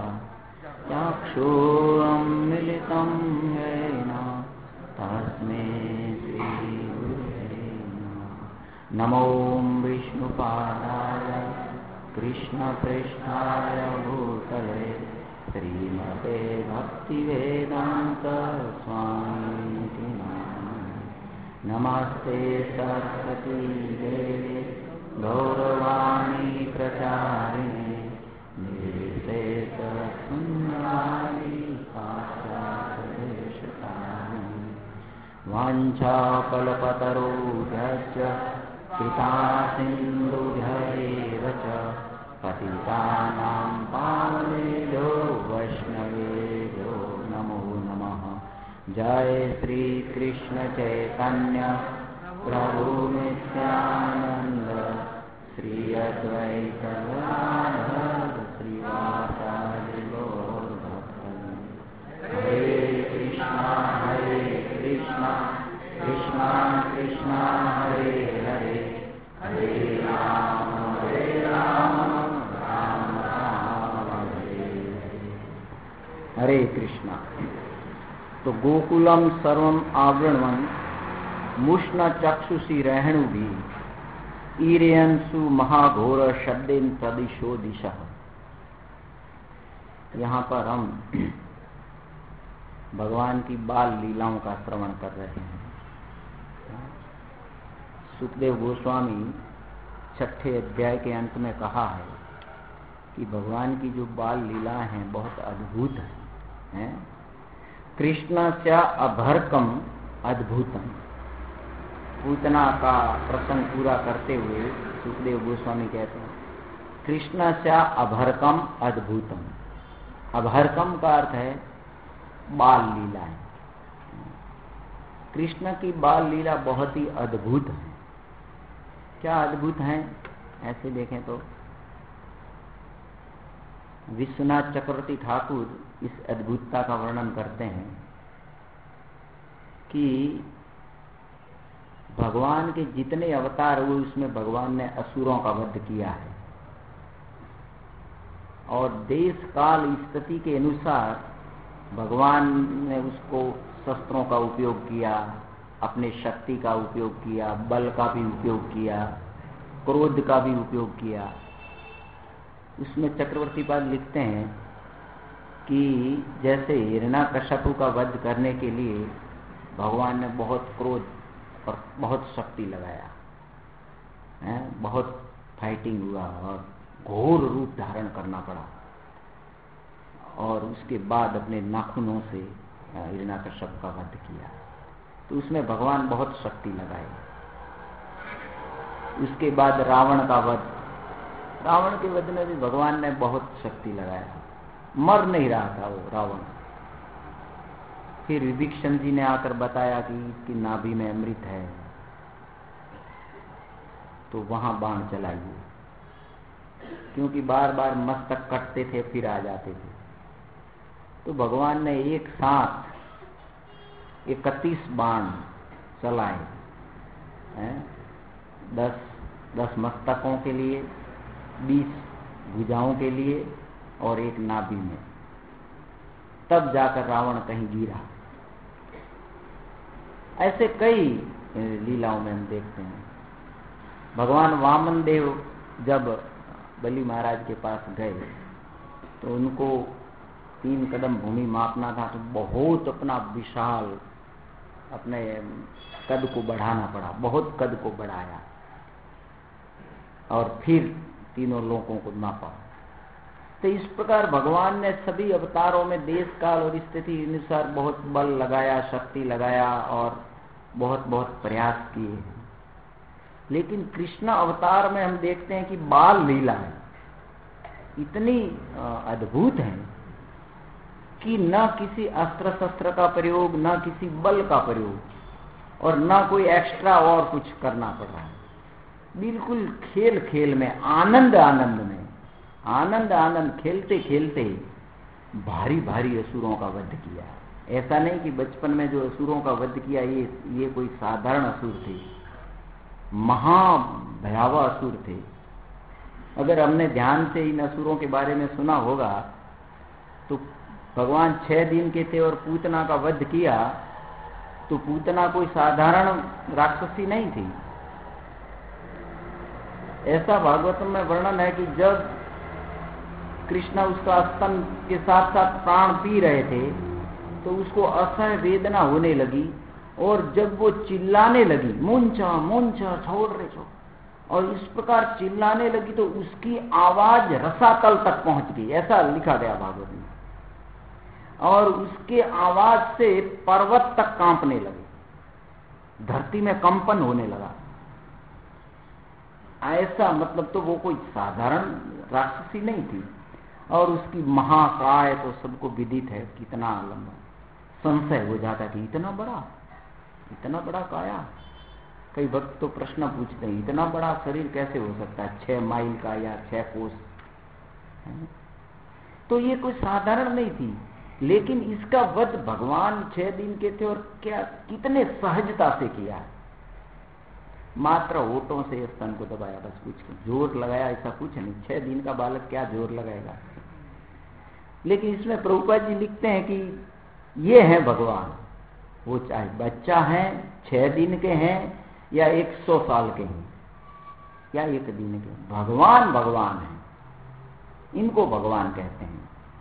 चक्षुरुन्मीलितं येन तस्मै श्रीगुरवे नमः। नमो विष्णुपादाय कृष्णप्रेष्ठाय भूतले श्रीमते भक्तिवेदान्त स्वामिनिति नामिने। नमस्ते सरस्वती देवे गौरवाणी प्रचारिणे निर्विशेषशून्यवादी पाश्चात्यदेशतारिणे। वाञ्छाकल्पतरुभ्यश्च कृपा सिन्धुभ्यैव च पतितानां पावनेभ्यो वैष्णवेभ्यो नमो नमः। जय श्री कृष्ण चैतन्य प्रभु नित्यानंद श्री अद्वैत गदाधर श्रीवासादि गौर भक्तवृंद। हरे कृष्णा कृष्णा कृष्णा हरे हरे हरे राम राम हरे हरे। हरे कृष्णा। तो गोकुलम सर्वम आवृणवन् मुष्ण चक्षुषी रेणु भी ईरयंसु महाघोर शब्देन तदिशो दिशा। यहाँ पर हम भगवान की बाल लीलाओं का श्रवण कर रहे हैं। सुखदेव गोस्वामी 6ठे अध्याय के अंत में कहा है कि भगवान की जो बाल लीला हैं बहुत अद्भुत हैं। कृष्णस्य अभर्कम अद्भुतम। पूतना का प्रसंग पूरा करते हुए सुखदेव गोस्वामी कहते हैं कृष्णस्य अभर्कम अद्भुतम। अभर्कम का अर्थ है बाल लीला है। कृष्ण की बाल लीला बहुत ही अद्भुत है। क्या अद्भुत है? ऐसे देखें तो विश्वनाथ चक्रवर्ती ठाकुर इस अद्भुतता का वर्णन करते हैं कि भगवान के जितने अवतार हुए उसमें भगवान ने असुरों का वध किया है और देश काल स्थिति के अनुसार भगवान ने उसको शस्त्रों का उपयोग किया, अपने शक्ति का उपयोग किया, बल का भी उपयोग किया, क्रोध का भी उपयोग किया। उसमें चक्रवर्ती पाद लिखते हैं कि जैसे हिरण्याकश्यपु का वध करने के लिए भगवान ने बहुत क्रोध और बहुत शक्ति लगाया है, बहुत फाइटिंग हुआ और घोर रूप धारण करना पड़ा और उसके बाद अपने नाखूनों से हिरण्याकश्यप का वध किया। तो उसमें भगवान बहुत शक्ति लगाए। उसके बाद रावण का वध, रावण के वध में भी भगवान ने बहुत शक्ति लगाया, मर नहीं रहा था वो रावण। फिर विभीषण जी ने आकर बताया कि इसकी नाभि में अमृत है, तो वहां बाण चलाइए, क्योंकि बार बार मस्तक कटते थे फिर आ जाते थे। तो भगवान ने एक साथ 31 बाण चलाए हैं, 10 मस्तकों के लिए, 20 भुजाओं के लिए और एक नाभि में। तब जाकर रावण कहीं गिरा। ऐसे कई लीलाओं में हम देखते हैं। भगवान वामन देव जब बलि महाराज के पास गए तो उनको 3 कदम भूमि मापना था, तो बहुत अपना विशाल अपने कद को बढ़ाना पड़ा, बहुत कद को बढ़ाया और फिर तीनों लोगों को नापा। तो इस प्रकार भगवान ने सभी अवतारों में देश काल और स्थिति अनुसार बहुत बल लगाया, शक्ति लगाया और बहुत बहुत प्रयास किए। लेकिन कृष्ण अवतार में हम देखते हैं कि बाल लीला है इतनी अद्भुत है कि न किसी अस्त्र शस्त्र का प्रयोग, न किसी बल का प्रयोग और न कोई एक्स्ट्रा और कुछ करना पड़ रहा है। बिल्कुल खेल खेल में, आनंद आनंद में, आनंद आनंद खेलते खेलते भारी भारी असुरों का वध किया। ऐसा नहीं कि बचपन में जो असुरों का वध किया ये कोई साधारण असुर थे, महाभयावह असुर थे। अगर हमने ध्यान से इन असुरों के बारे में सुना होगा तो भगवान 6 दिन के थे और पूतना का वध किया, तो पूतना कोई साधारण राक्षसी नहीं थी। ऐसा भागवतम में वर्णन है कि जब कृष्ण उसका स्तन के साथ साथ प्राण पी रहे थे तो उसको असह्य वेदना होने लगी, और जब वो चिल्लाने लगी, मुंचा मुंचा छोड़ रहे छो, और इस प्रकार चिल्लाने लगी तो उसकी आवाज रसातल तक पहुंच गई, ऐसा लिखा गया भागवत में। और उसके आवाज से पर्वत तक कांपने लगे, धरती में कंपन होने लगा। ऐसा मतलब तो वो कोई साधारण राक्षसी नहीं थी। और उसकी महाकाय तो सबको विदित है, कितना लंबा। संशय हो जाता कि इतना बड़ा काया। कई भक्त तो प्रश्न पूछते हैं, इतना बड़ा शरीर कैसे हो सकता है, 6 माइल का या 6 कोस। तो ये कोई साधारण नहीं थी। लेकिन इसका वध भगवान 6 दिन के थे और क्या कितने सहजता से किया। मात्र होठों से स्तन को दबाया, बस कुछ जोर लगाया ऐसा कुछ नहीं। 6 दिन का बालक क्या जोर लगाएगा। लेकिन इसमें प्रभुपाद जी लिखते हैं कि ये है भगवान, वो चाहे बच्चा है, 6 दिन के हैं या 100 साल के हैं या 1 दिन के, भगवान भगवान है, इनको भगवान कहते हैं।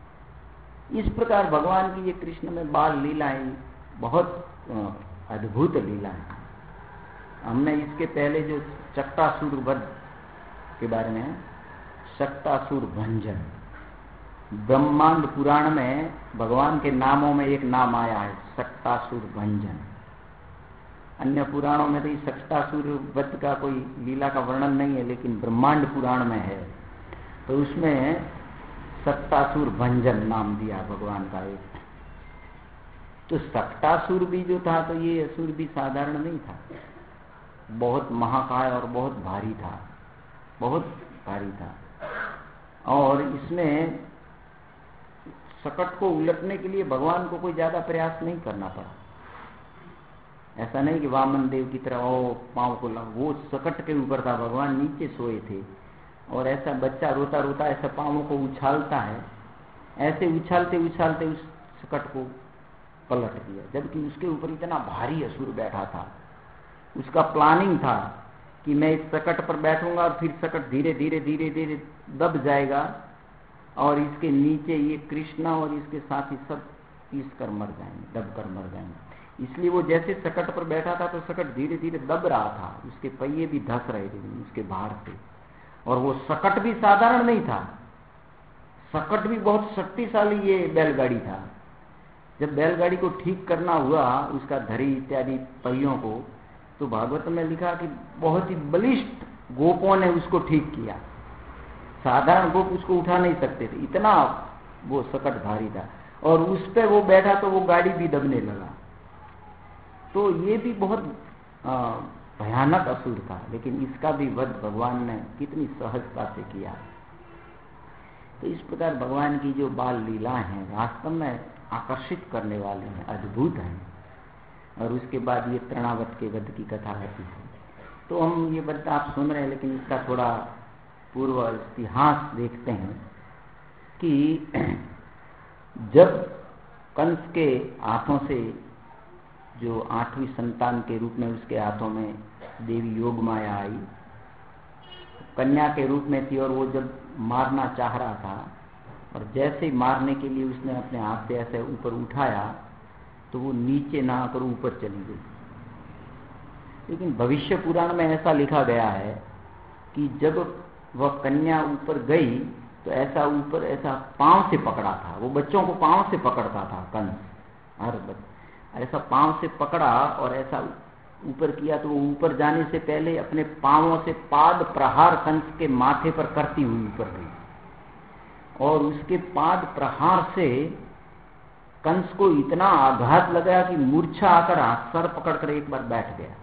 इस प्रकार भगवान की ये कृष्ण में बाल लीलाएं बहुत अद्भुत लीला है। हमने इसके पहले जो शक्टासुर वध के बारे में, शक्टासुर भंजन, ब्रह्मांड पुराण में भगवान के नामों में एक नाम आया है, शक्टासुर भंजन। अन्य पुराणों में तो इस शक्टासुर वध का कोई लीला का वर्णन नहीं है, लेकिन ब्रह्मांड पुराण में है। तो उसमें शक्टासुर भंजन नाम दिया भगवान का एक। तो शक्टासुर भी जो था, तो ये असुर भी साधारण नहीं था, बहुत महाकाय और बहुत भारी था, बहुत भारी था। और इसमें सकट को उलटने के लिए भगवान को कोई ज्यादा प्रयास नहीं करना पड़ा। ऐसा नहीं कि वामन देव की तरह पांव को वो सकट के ऊपर था, भगवान नीचे सोए थे। और ऐसा बच्चा रोता रोता ऐसा पांवों को उछालता है, ऐसे उछालते उछालते उस सकट को पलट दिया, जबकि उसके ऊपर इतना भारी असुर बैठा था। उसका प्लानिंग था कि मैं इस सकट पर बैठूंगा और फिर सकट धीरे धीरे धीरे धीरे दब जाएगा और इसके नीचे ये कृष्णा और इसके साथी सब पीस कर मर जाएंगे, दब कर मर जाएंगे। इसलिए वो जैसे सकट पर बैठा था तो सकट धीरे धीरे दब रहा था, उसके पहिए भी धस रहे थे उसके भार से। और वो सकट भी साधारण नहीं था, सकट भी बहुत शक्तिशाली ये बैलगाड़ी था। जब बैलगाड़ी को ठीक करना हुआ, उसका धरी इत्यादि पहियों को, तो भागवत में लिखा कि बहुत ही बलिष्ठ गोपों ने उसको ठीक किया। साधारण गोप उसको उठा नहीं सकते थे, इतना वो सकट भारी था। और उस पे वो बैठा तो वो गाड़ी भी दबने लगा। तो ये भी बहुत भयानक असुर था, लेकिन इसका भी वध भगवान ने कितनी सहजता से किया। तो इस प्रकार भगवान की जो बाल लीला हैं वास्तव में आकर्षित करने वाली हैं, अद्भुत हैं। और उसके बाद ये तृणावत के वध की कथा होती है। तो हम ये वध आप सुन रहे हैं, लेकिन इसका थोड़ा पूर्व इतिहास देखते हैं कि जब कंस के हाथों से जो 8वीं संतान के रूप में उसके हाथों में देवी योगमाया आई, कन्या के रूप में थी, और वो जब मारना चाह रहा था और जैसे ही मारने के लिए उसने अपने हाथ से ऐसे ऊपर उठाया तो वो नीचे ना आकर ऊपर चली गई। लेकिन भविष्य पुराण में ऐसा लिखा गया है कि जब वह कन्या ऊपर गई तो ऐसा ऊपर ऐसा पांव से पकड़ा था, वो बच्चों को पांव से पकड़ता था कंस, ऐसा पांव से पकड़ा और ऐसा ऊपर किया तो वो ऊपर जाने से पहले अपने पांवों से पाद प्रहार कंस के माथे पर करती हुई ऊपर गई। और उसके पाद प्रहार से कंस को इतना आघात लगा कि मूर्छा आकर सर पकड़कर एक बार बैठ गया।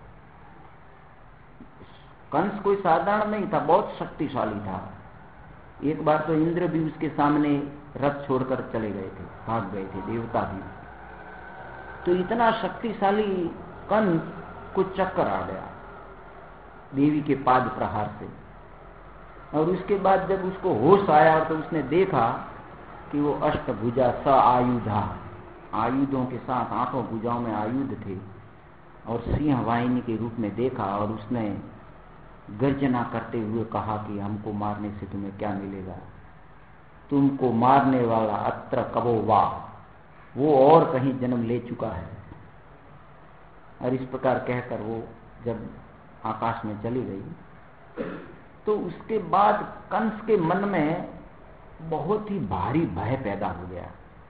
कंस कोई साधारण नहीं था, बहुत शक्तिशाली था। एक बार तो इंद्र भी उसके सामने रथ छोड़कर चले गए थे, भाग गए थे, देवता भी। तो इतना शक्तिशाली कंस को चक्कर आ गया देवी के पाद प्रहार से। और उसके बाद जब उसको होश आया तो उसने देखा कि वो अष्टभुजा स आयुधा, आयुधों के साथ 8 भुजाओं में आयुध थे, और सिंह वाहिनी के रूप में देखा। और उसने गर्जना करते हुए कहा कि हमको मारने से तुम्हें क्या मिलेगा, तुमको मारने वाला अत्र कबो वा, वो और कहीं जन्म ले चुका है। और इस प्रकार कहकर वो जब आकाश में चली गई तो उसके बाद कंस के मन में बहुत ही भारी भय पैदा हो गया।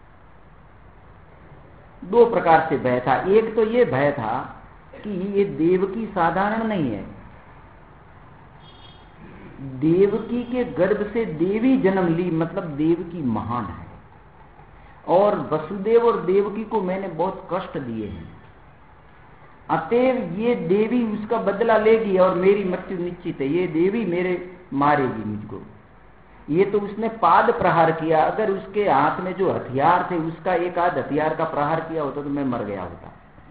2 प्रकार से भय था। एक तो ये भय था कि ये देवकी साधारण नहीं है, देवकी के गर्भ से देवी जन्म ली, मतलब देवकी महान है। और वसुदेव और देवकी को मैंने बहुत कष्ट दिए हैं, अतएव ये देवी उसका बदला लेगी और मेरी मृत्यु निश्चित है, ये देवी मेरे मारेगी मुझको। ये तो उसने पाद प्रहार किया, अगर उसके हाथ में जो हथियार थे उसका एक आध हथियार का प्रहार किया होता तो मैं मर गया होता।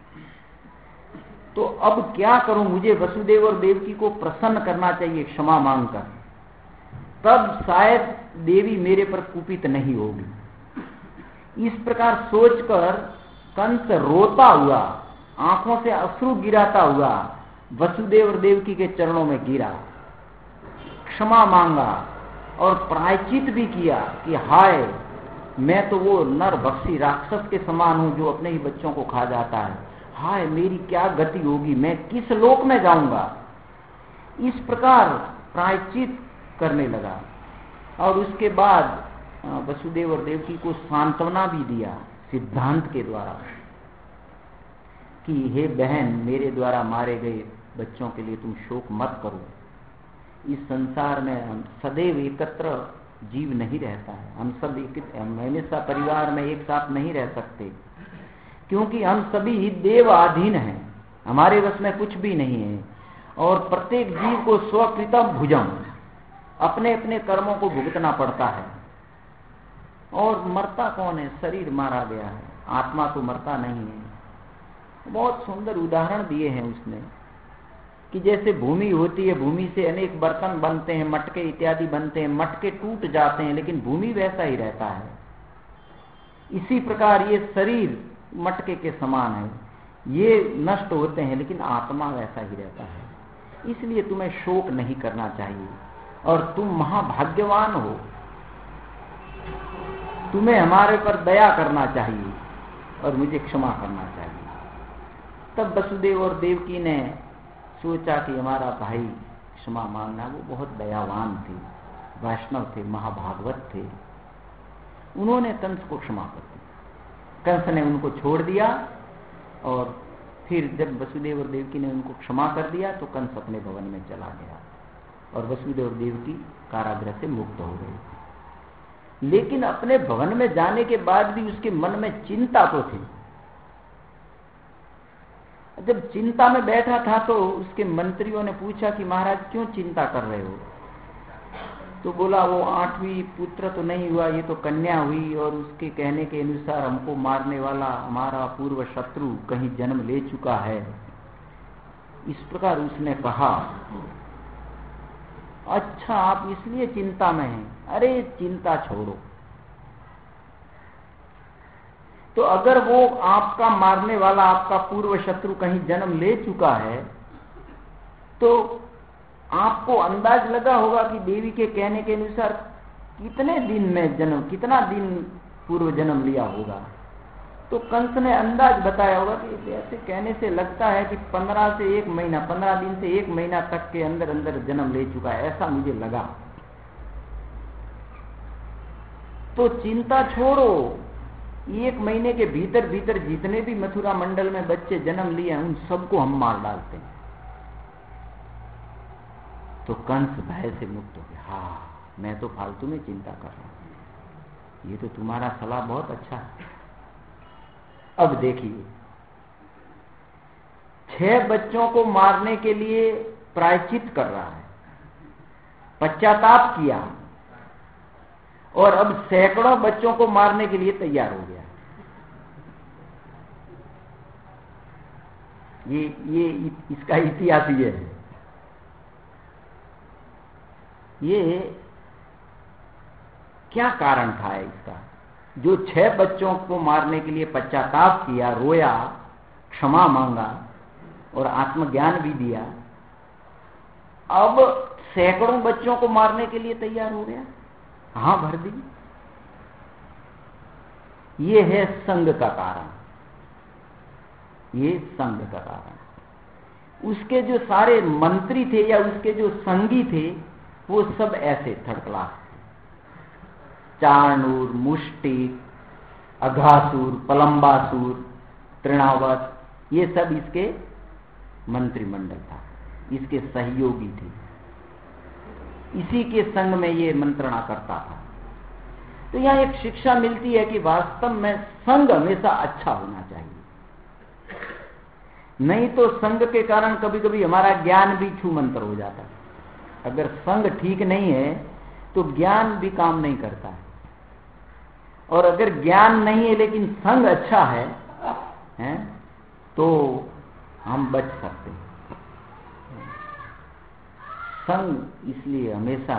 तो अब क्या करूं, मुझे वसुदेव और देवकी को प्रसन्न करना चाहिए क्षमा मांगकर, तब शायद देवी मेरे पर कुपित नहीं होगी। इस प्रकार सोचकर कंस रोता हुआ, आंखों से अश्रु गिराता हुआ वसुदेव और देवकी के चरणों में गिरा, क्षमा मांगा और प्रायश्चित भी किया कि हाय, मैं तो वो नरभक्षी राक्षस के समान हूं जो अपने ही बच्चों को खा जाता है, हाय मेरी क्या गति होगी, मैं किस लोक में जाऊंगा। इस प्रकार प्रायश्चित करने लगा। और उसके बाद वसुदेव और देवकी को सांत्वना भी दिया सिद्धांत के द्वारा कि हे बहन, मेरे द्वारा मारे गए बच्चों के लिए तुम शोक मत करो। इस संसार में हम सदैव एकत्र जीव नहीं रहता है, हम सब हमेशा परिवार में एक साथ नहीं रह सकते, क्योंकि हम सभी देवाधीन हैं, हमारे वश में कुछ भी नहीं है। और प्रत्येक जीव को स्वकृतम भुजम, अपने अपने कर्मों को भुगतना पड़ता है। और मरता कौन है, शरीर मारा गया है, आत्मा तो मरता नहीं है। बहुत सुंदर उदाहरण दिए हैं उसने कि जैसे भूमि होती है, भूमि से अनेक बर्तन बनते हैं, मटके इत्यादि बनते हैं, मटके टूट जाते हैं लेकिन भूमि वैसा ही रहता है। इसी प्रकार ये शरीर मटके के समान है, ये नष्ट होते हैं लेकिन आत्मा वैसा ही रहता है। इसलिए तुम्हें शोक नहीं करना चाहिए और तुम महाभाग्यवान हो, तुम्हें हमारे पर दया करना चाहिए और मुझे क्षमा करना चाहिए। तब वसुदेव और देवकी ने सोचा कि हमारा भाई क्षमा मांगना, वो बहुत दयावान थे, वैष्णव थे, महाभागवत थे। उन्होंने कंस को क्षमा कर दी। कंस ने उनको छोड़ दिया और फिर जब वसुदेव और देवकी ने उनको क्षमा कर दिया तो कंस अपने भवन में चला गया। और वसुदेव देवकी कारागृह से मुक्त हो गए। लेकिन अपने भवन में जाने के बाद भी उसके मन में चिंता तो थी। जब चिंता में बैठा था तो उसके मंत्रियों ने पूछा कि महाराज क्यों चिंता कर रहे हो? तो बोला वो 8वीं पुत्र तो नहीं हुआ, ये तो कन्या हुई, और उसके कहने के अनुसार हमको मारने वाला हमारा पूर्व शत्रु कहीं जन्म ले चुका है। इस प्रकार उसने कहा। अच्छा, आप इसलिए चिंता में हैं? अरे चिंता छोड़ो। तो अगर वो आपका मारने वाला आपका पूर्व शत्रु कहीं जन्म ले चुका है तो आपको अंदाज लगा होगा कि देवी के कहने के अनुसार कितने दिन में जन्म, कितना दिन पूर्व जन्म लिया होगा। तो कंस ने अंदाज बताया होगा कि ऐसे कहने से लगता है कि 15 से 1 महीना, 15 दिन से 1 महीना तक के अंदर अंदर जन्म ले चुका है, ऐसा मुझे लगा। तो चिंता छोड़ो, 1 महीने के भीतर भीतर जितने भी मथुरा मंडल में बच्चे जन्म लिए हैं उन सबको हम मार डालते हैं। तो कंस भय से मुक्त हो गया। हाँ, मैं तो फालतू में चिंता कर रहा हूं, ये तो तुम्हारा सलाह बहुत अच्छा है। अब देखिए, 6 बच्चों को मारने के लिए प्रायश्चित कर रहा है, पश्चाताप किया, और अब सैकड़ों बच्चों को मारने के लिए तैयार हो गया। ये इसका इतिहास ये है। ये क्या कारण था इसका? जो 6 बच्चों को मारने के लिए पश्चाताप किया, रोया, क्षमा मांगा और आत्मज्ञान भी दिया, अब सैकड़ों बच्चों को मारने के लिए तैयार हो गया। हाँ, भर दी। ये है संग का कारण, ये संग का कारण। उसके जो सारे मंत्री थे या उसके जो संगी थे वो सब ऐसे थर्ड क्लास थे। चाणूर, मुष्टिक, अघासुर, पलंबासुर, तृणावत, ये सब इसके मंत्रिमंडल था, इसके सहयोगी थे, इसी के संग में ये मंत्रणा करता था। तो यहां एक शिक्षा मिलती है कि वास्तव में संग हमेशा अच्छा होना चाहिए, नहीं तो संग के कारण कभी कभी हमारा ज्ञान भी छूमंतर हो जाता है। अगर संग ठीक नहीं है तो ज्ञान भी काम नहीं करता है, और अगर ज्ञान नहीं है लेकिन संग अच्छा है तो हम बच सकते हैं। संग इसलिए हमेशा,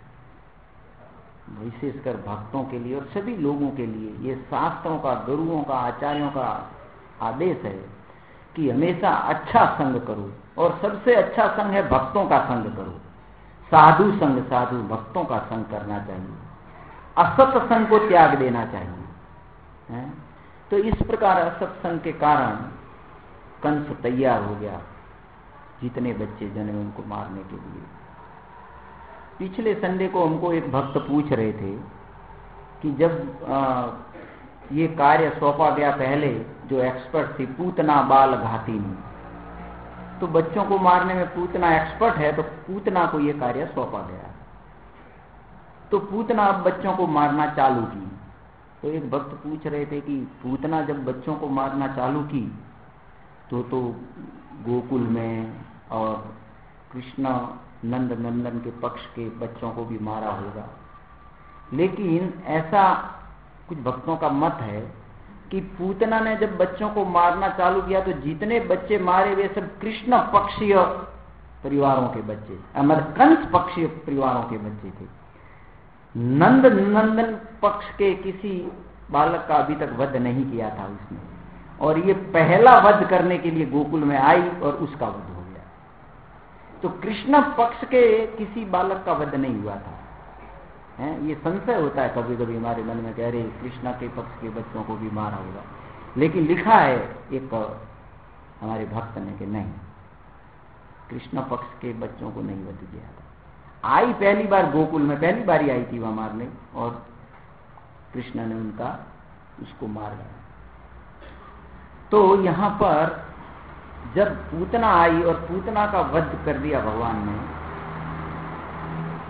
विशेषकर भक्तों के लिए और सभी लोगों के लिए, ये शास्त्रों का, गुरुओं का, आचार्यों का आदेश है कि हमेशा अच्छा संग करो, और सबसे अच्छा संग है भक्तों का संग करो। साधु संग, साधु भक्तों का संग करना चाहिए, असत संग को त्याग देना चाहिए। तो इस प्रकार असत संग के कारण कंस तैयार हो गया, जितने बच्चे जन्मे उनको मारने के लिए। पिछले संडे को हमको एक भक्त पूछ रहे थे कि जब ये कार्य सौंपा गया, पहले जो एक्सपर्ट थी पूतना बाल घातिनी, तो बच्चों को मारने में पूतना एक्सपर्ट है, तो पूतना को ये कार्य सौंपा गया। तो पूतना अब बच्चों को मारना चालू की। तो एक भक्त पूछ रहे थे कि पूतना जब बच्चों को मारना चालू की तो गोकुल में और कृष्ण नंद नंदन के पक्ष के बच्चों को भी मारा होगा। लेकिन ऐसा कुछ भक्तों का मत है कि पूतना ने जब बच्चों को मारना चालू किया तो जितने बच्चे मारे वे सब कृष्ण पक्षीय परिवारों के बच्चे, मतलब कंस पक्षीय परिवारों के बच्चे थे। नंद नंदन पक्ष के किसी बालक का अभी तक वध नहीं किया था उसने, और ये पहला वध करने के लिए गोकुल में आई और उसका वध हो गया। तो कृष्ण पक्ष के किसी बालक का वध नहीं हुआ था। ये संशय होता है कभी कभी हमारे मन में, कह रहे कृष्ण के पक्ष के बच्चों को भी मारा होगा, लेकिन लिखा है एक हमारे भक्त ने कि नहीं, कृष्ण पक्ष के बच्चों को नहीं वध किया था। आई पहली बार गोकुल में, पहली बार ही आई थी वहां मारने, और कृष्ण ने उसको मार डाला। तो यहां पर जब पूतना आई और पूतना का वध कर दिया भगवान ने,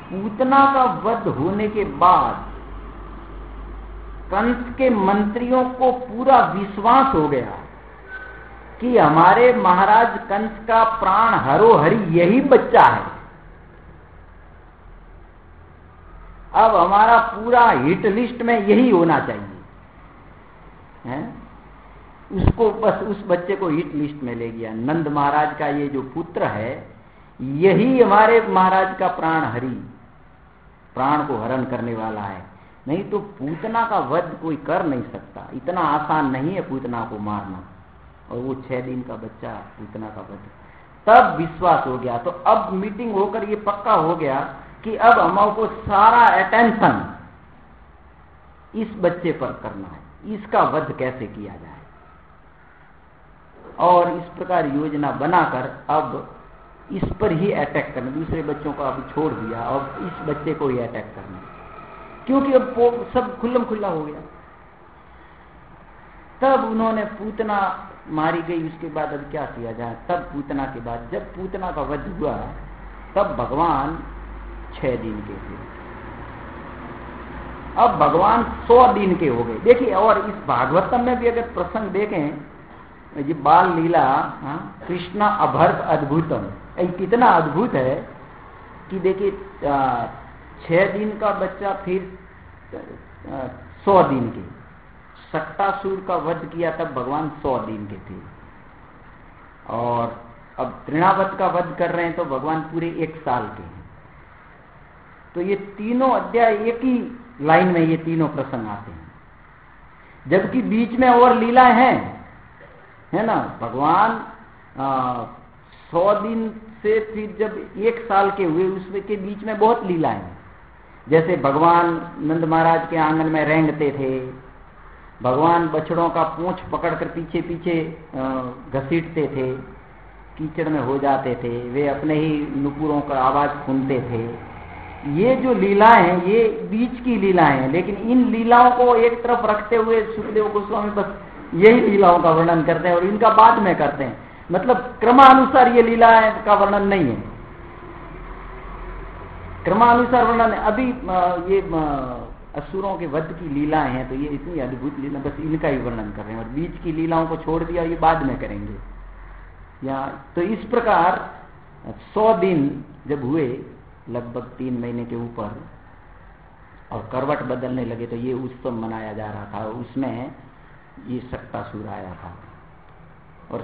पूतना का वध होने के बाद कंस के मंत्रियों को पूरा विश्वास हो गया कि हमारे महाराज कंस का प्राण हरोहरि यही बच्चा है। अब हमारा पूरा हिट लिस्ट में यही होना चाहिए, है? उसको बस उस बच्चे को हिट लिस्ट में ले गया। नंद महाराज का ये जो पुत्र है यही हमारे महाराज का प्राण हरि, प्राण को हरण करने वाला है। नहीं तो पूतना का वध कोई कर नहीं सकता, इतना आसान नहीं है पूतना को मारना। और वो 6 दिन का बच्चा पूतना का वध, तब विश्वास हो गया। तो अब मीटिंग होकर ये पक्का हो गया कि अब हमको सारा अटेंशन इस बच्चे पर करना है, इसका वध कैसे किया जाए। और इस प्रकार योजना बनाकर अब इस पर ही अटैक करना, दूसरे बच्चों को अभी छोड़ दिया और इस बच्चे को ही अटैक करना, क्योंकि अब सब खुल्लम खुल्ला हो गया। तब उन्होंने पूतना मारी गई, उसके बाद अब क्या किया जाए। तब पूतना के बाद जब पूतना का वध हुआ तब भगवान 6 दिन के थे, अब भगवान 100 दिन के हो गए। देखिए, और इस भागवतम में भी अगर प्रसंग देखें, ये बाल लीला कृष्णा अभर्त अद्भुतम, कितना अद्भुत है कि देखिए 6 दिन का बच्चा, फिर 100 दिन के। सक्टासुर का वध किया तब भगवान 100 दिन के थे, और अब तृणावत का वध कर रहे हैं तो भगवान पूरे 1 साल के हैं। तो ये तीनों अध्याय एक ही लाइन में ये तीनों प्रसंग आते हैं, जबकि बीच में और लीलाएं हैं, है ना। भगवान 100 दिन से फिर जब 1 साल के हुए उसमें के बीच में बहुत लीलाएं हैं। जैसे भगवान नंद महाराज के आंगन में रेंगते थे, भगवान बछड़ों का पूंछ पकड़कर पीछे पीछे घसीटते थे, कीचड़ में हो जाते थे, वे अपने ही नुपुरों का आवाज सुनते थे। ये जो लीलाएं हैं ये बीच की लीलाएं हैं, लेकिन इन लीलाओं को एक तरफ रखते हुए सुखदेव गोस्वामी बस यही लीलाओं का वर्णन करते हैं और इनका बाद में करते हैं। मतलब क्रमानुसार ये लीलाएं का वर्णन नहीं है, क्रमानुसार वर्णन है। अभी ये असुरों के वध की लीलाएं हैं, तो ये इतनी अद्भुत लीला, बस इनका ही वर्णन कर रहे हैं, और बीच की लीलाओं को छोड़ दिया, ये बाद में करेंगे। या तो इस प्रकार 100 दिन जब हुए, लगभग 3 महीने के ऊपर, और करवट बदलने लगे, तो ये उत्सव मनाया जा रहा था। उसमें ये सक्टासुर आया था, और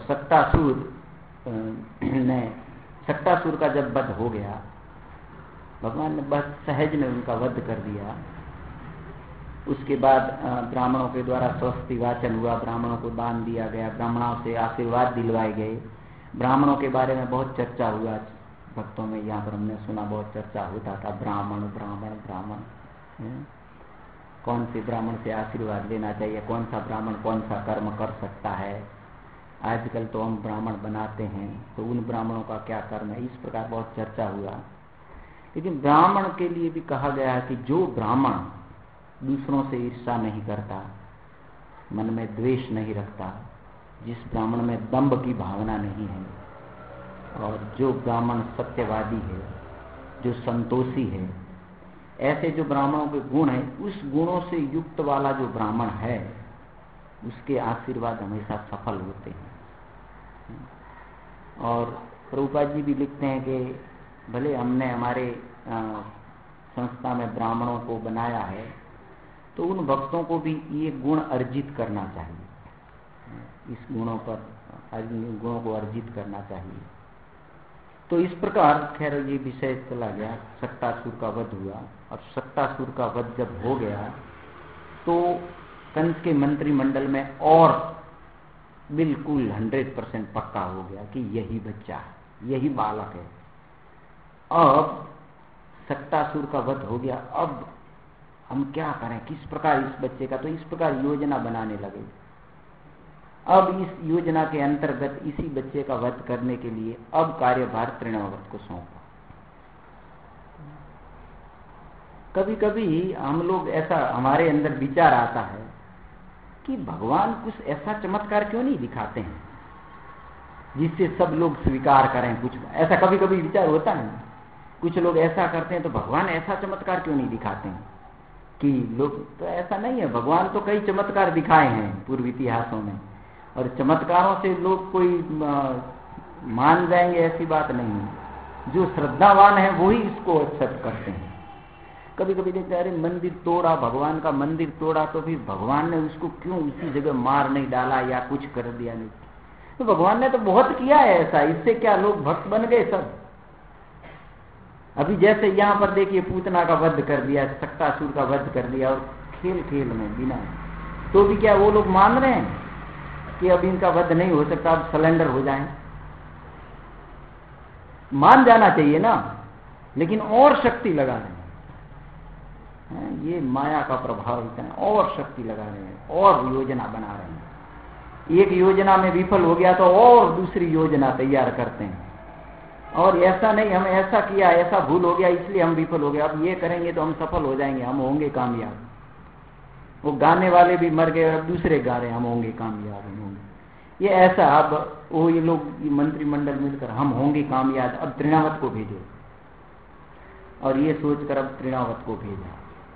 सक्टासुर का जब वध हो गया, भगवान ने बस सहज में उनका वध कर दिया। उसके बाद ब्राह्मणों के द्वारा स्वस्ति वाचन हुआ, ब्राह्मणों को दान दिया गया, ब्राह्मणों से आशीर्वाद दिलवाए गए। ब्राह्मणों के बारे में बहुत चर्चा हुआ भक्तों में, यहाँ पर हमने सुना बहुत चर्चा होता था, ब्राह्मण ब्राह्मण ब्राह्मण, कौन से ब्राह्मण से आशीर्वाद लेना चाहिए, कौन सा ब्राह्मण कौन सा कर्म कर सकता है। आजकल तो हम ब्राह्मण बनाते हैं, तो उन ब्राह्मणों का क्या कर्म है, इस प्रकार बहुत चर्चा हुआ। लेकिन ब्राह्मण के लिए भी कहा गया है कि जो ब्राह्मण दूसरों से ईर्ष्या नहीं करता, मन में द्वेष नहीं रखता, जिस ब्राह्मण में दंभ की भावना नहीं है, और जो ब्राह्मण सत्यवादी है, जो संतोषी है, ऐसे जो ब्राह्मणों के गुण हैं, उस गुणों से युक्त वाला जो ब्राह्मण है, उसके आशीर्वाद हमेशा सफल होते हैं। और प्रभुपाद जी भी लिखते हैं कि भले हमने हमारे संस्था में ब्राह्मणों को बनाया है, तो उन भक्तों को भी ये गुण अर्जित करना चाहिए, इस गुणों को अर्जित करना चाहिए। तो इस प्रकार खैर ये विषय चला गया, सक्टासुर का वध हुआ। अब सक्टासुर का वध जब हो गया तो कंस के मंत्रिमंडल में और बिल्कुल 100% पक्का हो गया कि यही बच्चा है, यही बालक है। अब सक्टासुर का वध हो गया, अब हम क्या करें, किस प्रकार इस बच्चे का, तो इस प्रकार योजना बनाने लगे। अब इस योजना के अंतर्गत इसी बच्चे का वध करने के लिए अब कार्यभार तृणावत को सौंपा। कभी कभी हम लोग ऐसा, हमारे अंदर विचार आता है कि भगवान कुछ ऐसा चमत्कार क्यों नहीं दिखाते हैं जिससे सब लोग स्वीकार करें। कुछ ऐसा कभी कभी विचार होता है कुछ लोग ऐसा करते हैं तो भगवान ऐसा चमत्कार क्यों नहीं दिखाते हैं कि लोग, तो ऐसा नहीं है। भगवान तो कई चमत्कार दिखाए हैं पूर्व इतिहासों में, और चमत्कारों से लोग कोई मान जाएंगे ऐसी बात नहीं है। जो श्रद्धावान है वही इसको एक्सेप्ट करते हैं। कभी कभी देखते हैं अरे मंदिर तोड़ा, भगवान का मंदिर तोड़ा, तो फिर भगवान ने उसको क्यों उसी जगह मार नहीं डाला या कुछ कर दिया नहीं। तो भगवान ने तो बहुत किया है ऐसा, इससे क्या लोग भक्त बन गए सब। अभी जैसे यहाँ पर देखिए पूतना का वध कर दिया, सक्तासुर का वध कर दिया, और खेल खेल में बिना, तो भी क्या वो लोग मान रहे हैं कि अब इनका वध नहीं हो सकता, अब सरेंडर हो जाएं? मान जाना चाहिए ना, लेकिन और शक्ति लगा रहे हैं। ये माया का प्रभाव इतना, और शक्ति लगा रहे हैं और योजना बना रहे हैं। एक योजना में विफल हो गया तो और दूसरी योजना तैयार करते हैं, और ऐसा नहीं हम ऐसा किया, ऐसा भूल हो गया इसलिए हम विफल हो गए, अब ये करेंगे तो हम सफल हो जाएंगे, हम होंगे कामयाब। वो गाने वाले भी मर गए, अब दूसरे गा रहे हैं हम होंगे कामयाब, हम होंगे। ये ऐसा, अब वो ये लोग मंत्रिमंडल मिलकर हम होंगे कामयाब, अब तृणावत को भेजो, और ये सोचकर अब तृणावत को भेजा।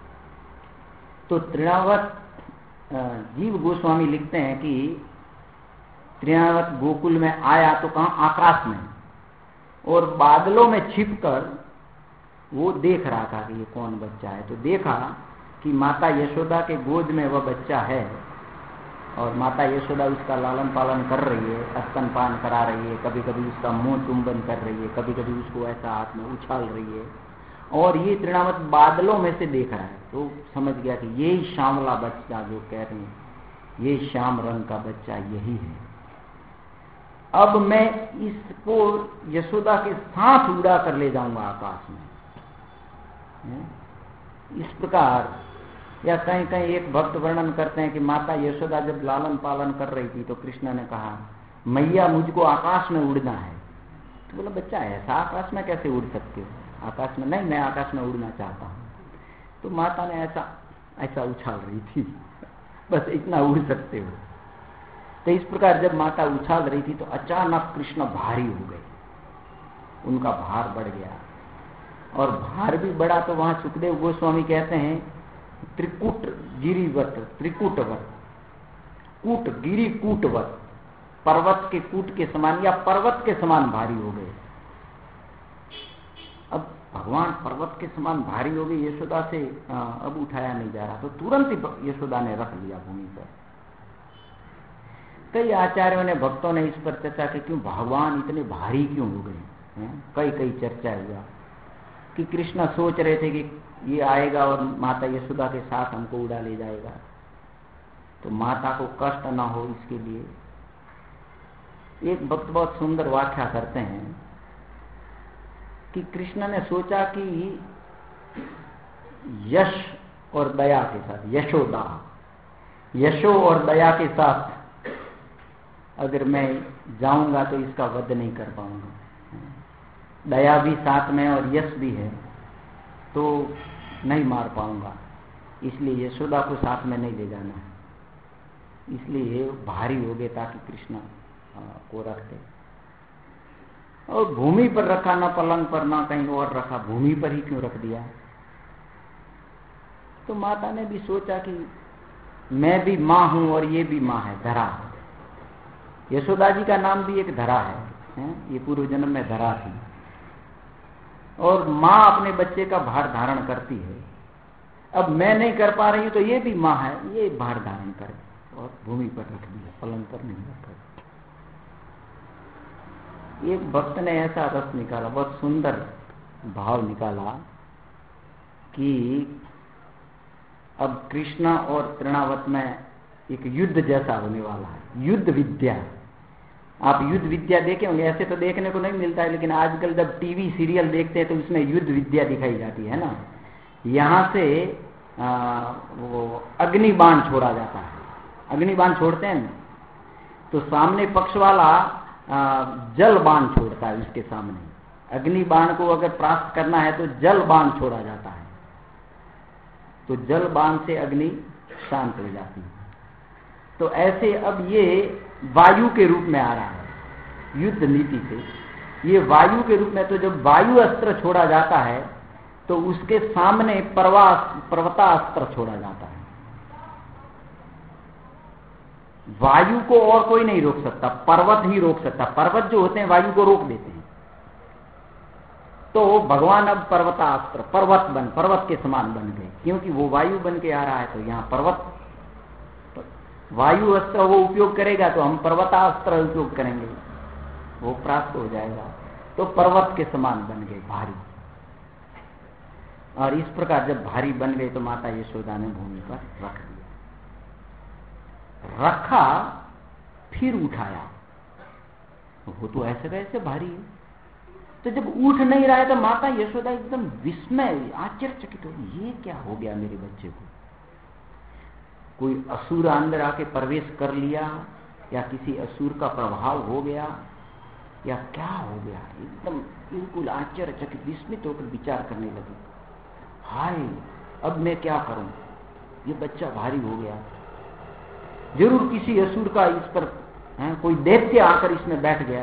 तो तृणावत, जीव गोस्वामी लिखते हैं कि तृणावत गोकुल में आया तो कहां, आकाश में, और बादलों में छिपकर वो देख रहा था कि ये कौन बच्चा है। तो देखा कि माता यशोदा के गोद में वह बच्चा है, और माता यशोदा उसका लालन पालन कर रही है, स्तनपान करा रही है, कभी कभी उसका मुंह चुंबन कर रही है, कभी कभी उसको ऐसा हाथ में उछाल रही है, और ये तृणावत बादलों में से देख रहा है। तो समझ गया कि यही श्यामला बच्चा जो कह रहे हैं, ये श्याम रंग का बच्चा यही है। अब मैं इसको यशोदा के साथ उड़ा कर ले जाऊंगा आकाश में। इस प्रकार, या कहीं कहीं एक भक्त वर्णन करते हैं कि माता यशोदा जब लालन पालन कर रही थी तो कृष्ण ने कहा, मैया मुझको आकाश में उड़ना है। तो बोला बच्चा ऐसा आकाश में कैसे उड़ सकते हो? आकाश में नहीं, मैं आकाश में उड़ना चाहता हूँ। तो माता ने ऐसा ऐसा उछाल रही थी, बस इतना उड़ सकते हो। तो इस प्रकार जब माता उछाल रही थी तो अचानक कृष्ण भारी हो गए, उनका भार बढ़ गया, और भार भी बढ़ा तो वहां सुखदेव गोस्वामी कहते हैं त्रिकूट गिरिवत, त्रिकूटवत, कूट गिरी कूटवत, पर्वत के कूट के समान या पर्वत के समान भारी हो गए। अब भगवान पर्वत के समान भारी हो गए, यशोदा से अब उठाया नहीं जा रहा, तो तुरंत ही यशोदा ने रख लिया भूमि पर। कई आचार्यों ने, भक्तों ने इस पर चर्चा की क्यों भगवान इतने भारी क्यों हो गए। कई कई चर्चा हुआ कि कृष्ण सोच रहे थे कि ये आएगा और माता यशोदा के साथ हमको उड़ा ले जाएगा, तो माता को कष्ट ना हो इसके लिए। एक भक्त बहुत सुंदर व्याख्या करते हैं कि कृष्ण ने सोचा कि यश और दया के साथ, यशोदा, यशो और दया के साथ अगर मैं जाऊंगा तो इसका वध नहीं कर पाऊंगा। दया भी साथ में और यश भी है तो नहीं मार पाऊंगा, इसलिए यशोदा को साथ में नहीं ले जाना है। इसलिए भारी हो गए ताकि कृष्ण को रखते, और भूमि पर रखा, ना पलंग पर ना कहीं और रखा, भूमि पर ही क्यों रख दिया। तो माता ने भी सोचा कि मैं भी माँ हूं और ये भी माँ है, धरा। यशोदा जी का नाम भी एक धरा है, ये पूर्व जन्म में धरा थी, और माँ अपने बच्चे का भार धारण करती है। अब मैं नहीं कर पा रही हूं तो ये भी माँ है, ये भार धारण करे, और भूमि पर रख दिया, पलंग पर नहीं रखा। एक भक्त ने ऐसा रस निकाला, बहुत सुंदर भाव निकाला कि अब कृष्ण और तृणावत में एक युद्ध जैसा होने वाला है, युद्ध विद्या। आप युद्ध विद्या देखे होंगे, ऐसे तो देखने को नहीं मिलता है, लेकिन आजकल जब टीवी सीरियल देखते हैं तो उसमें युद्ध विद्या दिखाई जाती है ना। यहां से वो अग्निबाण छोड़ा जाता है, अग्निबाण छोड़ते हैं तो सामने पक्ष वाला जल बाण छोड़ता है उसके सामने। अग्निबाण को अगर प्राप्त करना है तो जल बाण छोड़ा जाता है, तो जल बाण से अग्नि शांत हो जाती है। तो ऐसे अब ये वायु के रूप में आ रहा है युद्ध नीति से, ये वायु के रूप में। तो जब वायु अस्त्र छोड़ा जाता है तो उसके सामने पर्वतास्त्र छोड़ा जाता है। वायु को और कोई नहीं रोक सकता, पर्वत ही रोक सकता। पर्वत जो होते हैं वायु को रोक देते हैं। तो भगवान अब पर्वतास्त्र, पर्वत के समान बन गए, क्योंकि वो वायु बन के आ रहा है। तो यहां पर्वत, वायु अस्त्र वो उपयोग करेगा तो हम पर्वतास्त्र उपयोग करेंगे, वो प्राप्त हो जाएगा। तो पर्वत के समान बन गए, भारी। और इस प्रकार जब भारी बन गए तो माता यशोदा ने भूमि पर रख दिया, रखा, फिर उठाया। वो तो ऐसे वैसे भारी है। तो जब उठ नहीं रहा है तो माता यशोदा एकदम विस्मय, आश्चर्यचकित हो, ये क्या हो गया मेरे बच्चे को? कोई असुर अंदर आके प्रवेश कर लिया, या किसी असुर का प्रभाव हो गया, या क्या हो गया? एकदम बिल्कुल आश्चर्यचकित, विस्मित होकर विचार करने लगी, हाय अब मैं क्या करूं? ये बच्चा भारी हो गया, जरूर किसी असुर का इस पर कोई दैत्य आकर इसमें बैठ गया।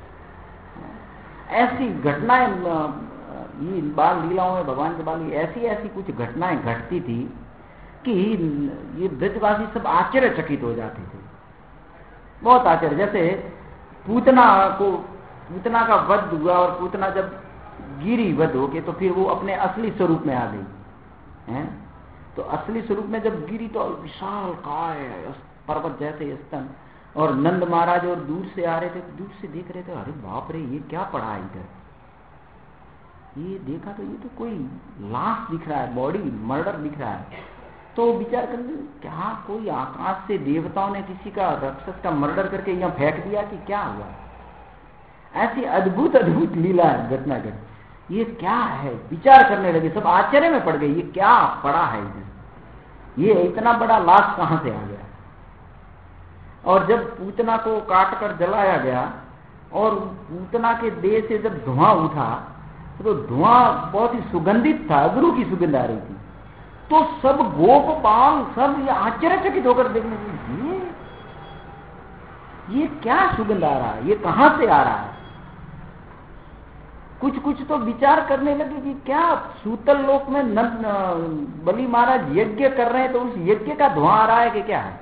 ऐसी घटनाएं ये बाल लीलाओं में, भगवान के बाल ऐसी ऐसी कुछ घटनाएं घटती थी कि ये ब्रजवासी सब आश्चर्यचकित हो जाते थे, बहुत आश्चर्य। जैसे पूतना का वध हुआ, और पूतना जब गिरी वध हो के तो फिर वो अपने असली स्वरूप में आ गई है। तो असली स्वरूप में जब गिरी तो विशाल काय, पर्वत जैसे स्तन, और नंद महाराज और दूर से आ रहे थे, दूर से देख रहे थे, अरे बाप रे ये क्या पड़ा है इधर? ये देखा तो ये तो कोई लाश दिख रहा है, बॉडी मर्डर दिख रहा है। तो विचार करते क्या कोई आकाश से देवताओं ने किसी का, राक्षस का मर्डर करके यहाँ फेंक दिया कि क्या हुआ? ऐसी अद्भुत अद्भुत लीला घटना घटी, ये क्या है? विचार करने लगे, सब आश्चर्य में पड़ गए, ये क्या पड़ा है इधर? ये इतना बड़ा लाश कहां से आ गया? और जब पूतना को काट कर जलाया गया और पूतना के देह से जब धुआं उठा तो धुआं बहुत ही सुगंधित था, अगरू की सुगंध आ रही थी। तो सब गोपपाल सब ये आश्चर्यचकित होकर देखने लगे, ये क्या सुगंध आ रहा है, ये कहां से आ रहा है? कुछ तो विचार करने लगे कि क्या सूतल लोक में बलि महाराज यज्ञ कर रहे हैं तो उस यज्ञ का धुआं आ रहा है कि क्या है?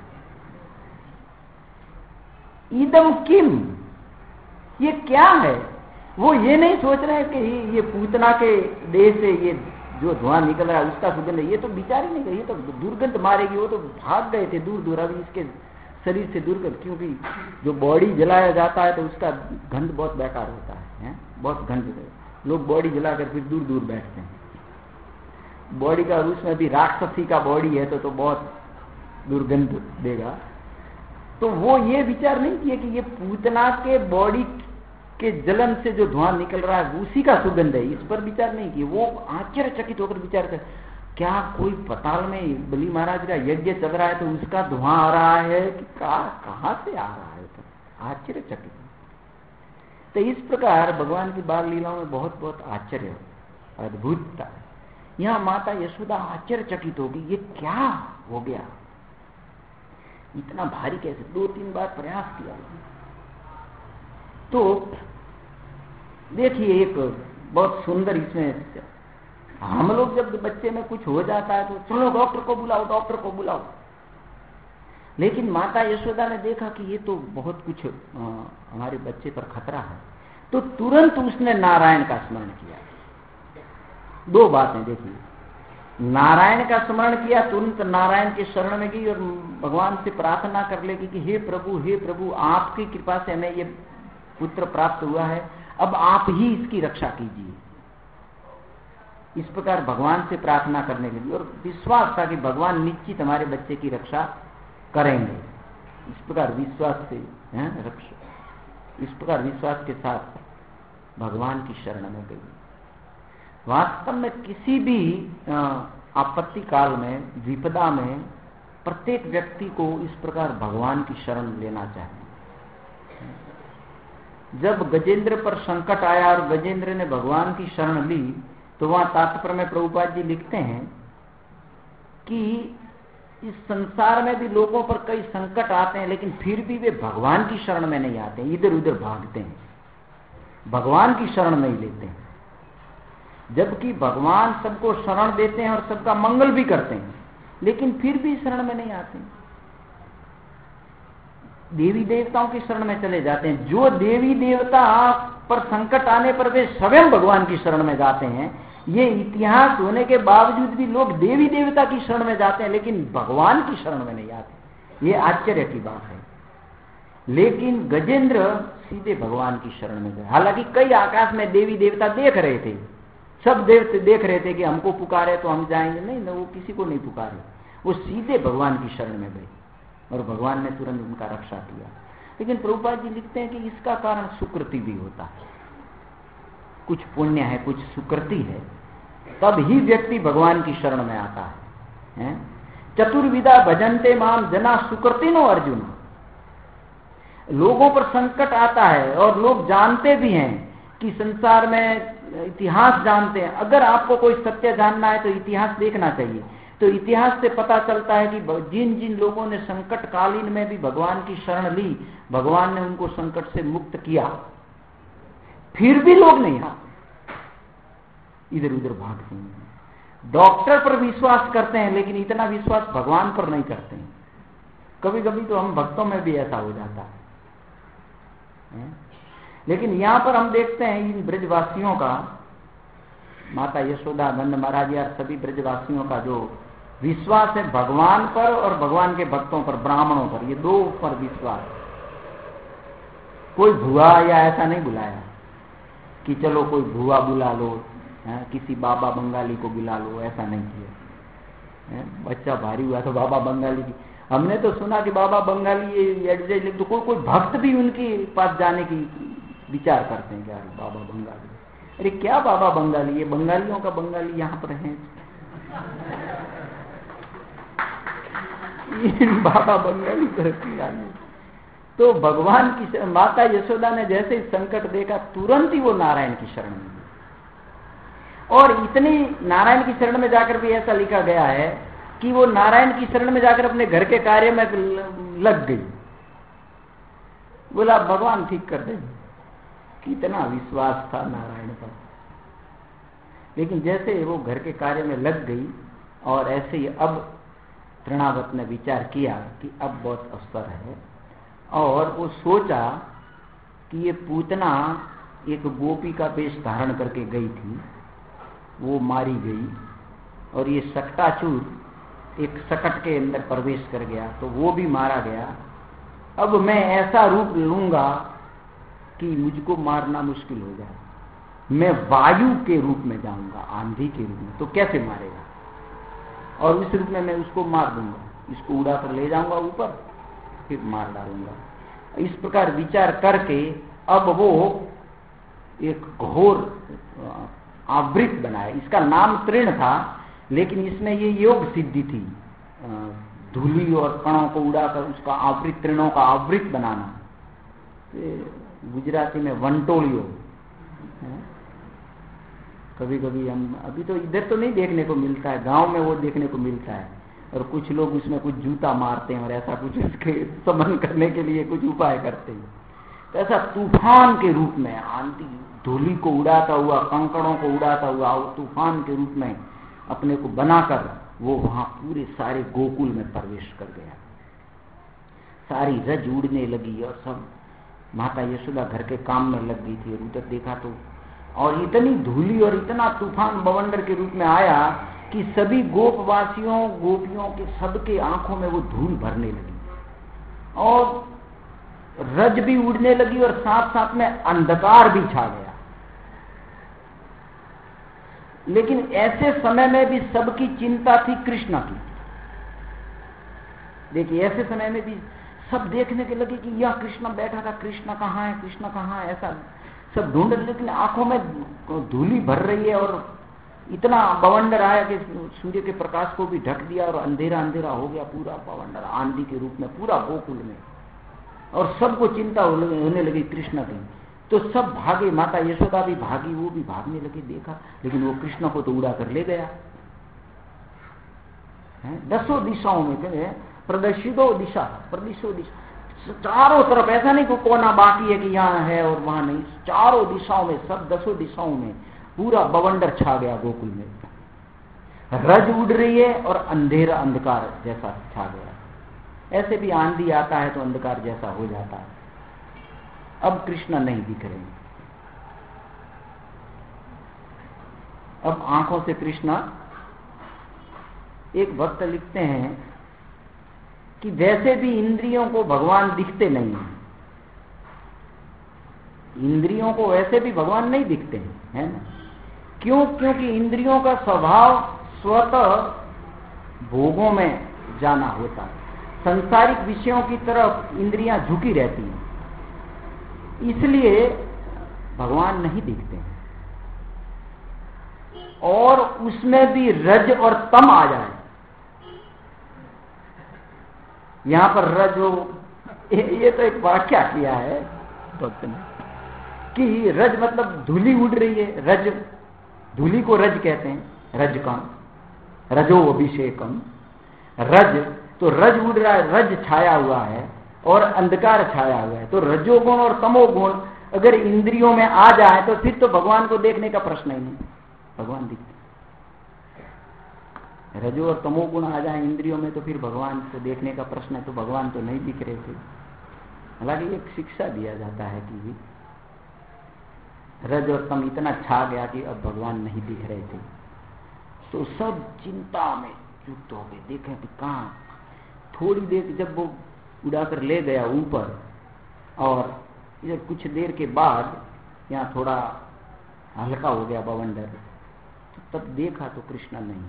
इदम किम, ये क्या है? वो ये नहीं सोच रहे हैं कि ये पूतना के देह से ये जो धुआं निकल रहा है उसका सुगंध है, ये तो विचार ही नहीं कर, ये तो दुर्गंध मारेगी। वो तो भाग गए थे दूर दूर, अभी इसके शरीर से दूर कर, क्योंकि जो बॉडी जलाया जाता है तो उसका गंध बहुत बेकार होता है, बहुत गंध। लोग बॉडी जलाकर फिर दूर दूर बैठते हैं। बॉडी का, उसमें भी राक्षसी का बॉडी है तो बहुत दुर्गंध देगा। तो वो ये विचार नहीं किया कि ये पूतना के बॉडी के जलन से जो धुआं निकल रहा है उसी का सुगंध है, इस पर विचार नहीं किया। वो आश्चर्यचकित होकर विचार कर, क्या कोई पताल में बलि महाराज का यज्ञ चल रहा है तो उसका धुआं आ रहा है कि कहां से आ रहा है? तो आश्चर्यचकित। तो इस प्रकार भगवान की बाल लीलाओं में बहुत बहुत आश्चर्य, अद्भुतता। यहाँ माता यशोदा आश्चर्यचकित होगी, ये क्या हो गया, इतना भारी कैसे? 2-3 बार प्रयास किया। तो देखिए एक बहुत सुंदर इसमें, हम लोग जब बच्चे में कुछ हो जाता है तो चलो डॉक्टर को बुलाओ, डॉक्टर को बुलाओ। लेकिन माता यशोदा ने देखा कि ये तो बहुत कुछ हमारे बच्चे पर खतरा है, तो तुरंत उसने नारायण का स्मरण किया। 2 बातें देखिए, नारायण का स्मरण किया, तुरंत नारायण के शरण में गई और भगवान से प्रार्थना कर लेगी कि हे प्रभु आपकी कृपा से हमें ये पुत्र प्राप्त हुआ है, अब आप ही इसकी रक्षा कीजिए। इस प्रकार भगवान से प्रार्थना करने लगी और विश्वास था कि भगवान निश्चित हमारे बच्चे की रक्षा करेंगे। इस प्रकार विश्वास से रक्षा, इस प्रकार विश्वास के साथ भगवान की शरण में गई। वास्तव में किसी भी आपत्ति काल में, विपदा में प्रत्येक व्यक्ति को इस प्रकार भगवान की शरण लेना चाहिए। जब गजेंद्र पर संकट आया और गजेंद्र ने भगवान की शरण ली तो वहां तात्पर्य में प्रभुपाद जी लिखते हैं कि इस संसार में भी लोगों पर कई संकट आते हैं लेकिन फिर भी वे भगवान की शरण में नहीं आते, इधर उधर भागते हैं। भगवान की शरण नहीं लेते हैं, जबकि भगवान सबको शरण देते हैं और सबका मंगल भी करते हैं, लेकिन फिर भी शरण में नहीं आते। देवी देवताओं की शरण में चले जाते हैं। जो देवी देवता पर संकट आने पर वे स्वयं भगवान की शरण में जाते हैं, ये इतिहास होने के बावजूद भी लोग देवी देवता की शरण में जाते हैं लेकिन भगवान की शरण में नहीं आते। ये आश्चर्य की बात है। लेकिन गजेंद्र सीधे भगवान की शरण में गए। हालांकि कई आकाश में देवी देवता देख रहे थे, सब देवते देख रहे थे कि हमको पुकारे तो हम जाएंगे, नहीं ना, वो किसी को नहीं पुकारे, वो सीधे भगवान की शरण में गए और भगवान ने तुरंत उनका रक्षा किया। लेकिन प्रभुपाद जी लिखते हैं कि इसका कारण सुकृति भी होता है, कुछ पुण्य है, कुछ सुकृति है, तब ही व्यक्ति भगवान की शरण में आता है। चतुर्विधा भजन्ते माम जना सुकृतिनो अर्जुन। लोगों पर संकट आता है और लोग जानते भी हैं कि संसार में, इतिहास जानते हैं। अगर आपको कोई सत्य जानना है तो इतिहास देखना चाहिए। तो इतिहास से पता चलता है कि जिन जिन लोगों ने संकट कालीन में भी भगवान की शरण ली, भगवान ने उनको संकट से मुक्त किया, फिर भी लोग नहीं आते, इधर उधर भागते हैं। डॉक्टर पर विश्वास करते हैं लेकिन इतना विश्वास भगवान पर नहीं करते हैं। कभी कभी तो हम भक्तों में भी ऐसा हो जाता है। लेकिन यहां पर हम देखते हैं इन ब्रजवासियों का, माता यशोदा, नंद महाराज या सभी ब्रजवासियों का जो विश्वास है भगवान पर और भगवान के भक्तों पर, ब्राह्मणों पर, ये दो पर विश्वास। कोई भुआ या ऐसा नहीं बुलाया कि चलो कोई भुआ बुला लो, किसी बाबा बंगाली को बुला लो, ऐसा नहीं किया। बच्चा भारी हुआ तो बाबा बंगाली की, हमने तो सुना कि बाबा बंगाली एडवर्टाइज लिख, तो कोई भक्त भी उनके पास जाने की विचार करते हैं, क्या बाबा बंगाली, अरे क्या बाबा बंगाली, ये बंगालियों का बंगाली यहाँ पर है, बाबा बंगाली पर। तो भगवान की, माता यशोदा ने जैसे संकट देखा तुरंत ही वो नारायण की शरण में, और इतनी नारायण की शरण में जाकर भी ऐसा लिखा गया है कि वो नारायण की शरण में जाकर अपने घर के कार्य में लग गई। बोला भगवान ठीक कर दे, कितना विश्वास था नारायण पर। लेकिन जैसे वो घर के कार्य में लग गई और ऐसे ही अब तृणावत ने विचार किया कि अब बहुत अवसर है, और वो सोचा कि ये पूतना एक गोपी का वेश धारण करके गई थी, वो मारी गई, और ये सकटाचूर एक सकट के अंदर प्रवेश कर गया तो वो भी मारा गया। अब मैं ऐसा रूप लूंगा कि मुझको मारना मुश्किल हो जाए, मैं वायु के रूप में जाऊंगा, आंधी के रूप में, तो कैसे मारेगा, और इस रूप में मैं उसको मार दूंगा, इसको उड़ा कर ले जाऊंगा ऊपर, फिर मार डालूंगा। इस प्रकार विचार करके अब वो एक घोर आवृत बनाया। इसका नाम तृण था, लेकिन इसमें ये योग सिद्धि थी, धूली और कणों को उड़ाकर उसका आवृत, तृणों का आवृत बनाना। गुजराती में वंटोलियो, कभी कभी हम, अभी तो इधर तो नहीं देखने को मिलता है, गांव में वो देखने को मिलता है, और कुछ लोग उसमें कुछ जूता मारते हैं और ऐसा कुछ उसके समन करने के लिए कुछ उपाय करते हैं। तो ऐसा तूफान के रूप में, आंधी धूली को उड़ाता हुआ, कंकड़ों को उड़ाता हुआ तूफान के रूप में अपने को बनाकर वो वहां पूरे सारे गोकुल में प्रवेश कर गया। सारी रज उड़ने लगी और सब, माता यशोदा घर के काम में लग गई थी, और उधर देखा तो, और इतनी धूली और इतना तूफान बवंडर के रूप में आया कि सभी गोपवासियों, गोपियों के सबके आंखों में वो धूल भरने लगी, और रज भी उड़ने लगी, और साथ साथ में अंधकार भी छा गया। लेकिन ऐसे समय में भी सबकी चिंता थी कृष्ण की। देखिए, ऐसे समय में भी सब देखने के लगे कि यह कृष्ण बैठा था, कृष्ण कहाँ है, कृष्ण कहाँ है, ऐसा सब ढूंढ, लेकिन आंखों में धूली भर रही है, और इतना बवंडर आया कि सूर्य के प्रकाश को भी ढक दिया, और अंधेरा अंधेरा हो गया पूरा बवंडर, आंधी के रूप में पूरा गोकुल में, और सबको चिंता होने लगी कृष्ण की। तो सब भागे, माता यशोदा भी भागी, वो भी भागने लगे, देखा, लेकिन वो कृष्ण को तो उड़ा कर ले गया। दसों दिशाओं में प्रदर्शितो दिशा, चारों तरफ, ऐसा नहीं कोई कोना बाकी है कि यहाँ है और वहां नहीं, चारों दिशाओं में, सब 10 दिशाओं में पूरा बवंडर छा गया गोकुल में। रज उड़ रही है और अंधेरा अंधकार जैसा छा गया। ऐसे भी आंधी आता है तो अंधकार जैसा हो जाता है। अब कृष्ण नहीं दिख रहे, अब आंखों से कृष्ण, एक भक्त लिखते हैं कि वैसे भी इंद्रियों को भगवान दिखते नहीं हैं, इंद्रियों को वैसे भी भगवान नहीं दिखते हैं, है ना? क्यों? क्योंकि इंद्रियों का स्वभाव स्वतः भोगों में जाना होता है, संसारिक विषयों की तरफ इंद्रियां झुकी रहती हैं, इसलिए भगवान नहीं दिखते हैं। और उसमें भी रज और तम आ जाए, यहां पर रज हो, ये तो एक वाक्या किया है भक्त ने कि रज मतलब धूली उड़ रही है, रज, धूली को रज कहते हैं, रज का रजो अभिषेकम, रज, तो रज उड़ रहा है, रज छाया हुआ है और अंधकार छाया हुआ है। तो रजोगुण और तमोगुण अगर इंद्रियों में आ जाए तो फिर तो भगवान को देखने का प्रश्न ही नहीं, भगवान दिखते। रजो और तमोगुण आ जाए इंद्रियों में तो फिर भगवान को देखने का प्रश्न है, तो भगवान तो नहीं दिख रहे थे। हालांकि एक शिक्षा दिया जाता है कि रज और तम इतना छा गया कि अब भगवान नहीं दिख रहे थे, तो सब चिंता में युक्त हो गए, देखें कि कहां। थोड़ी देर जब वो उड़ाकर ले गया ऊपर, और इधर कुछ देर के बाद यहाँ थोड़ा हल्का हो गया बवंडर, तो तब देखा तो कृष्ण नहीं।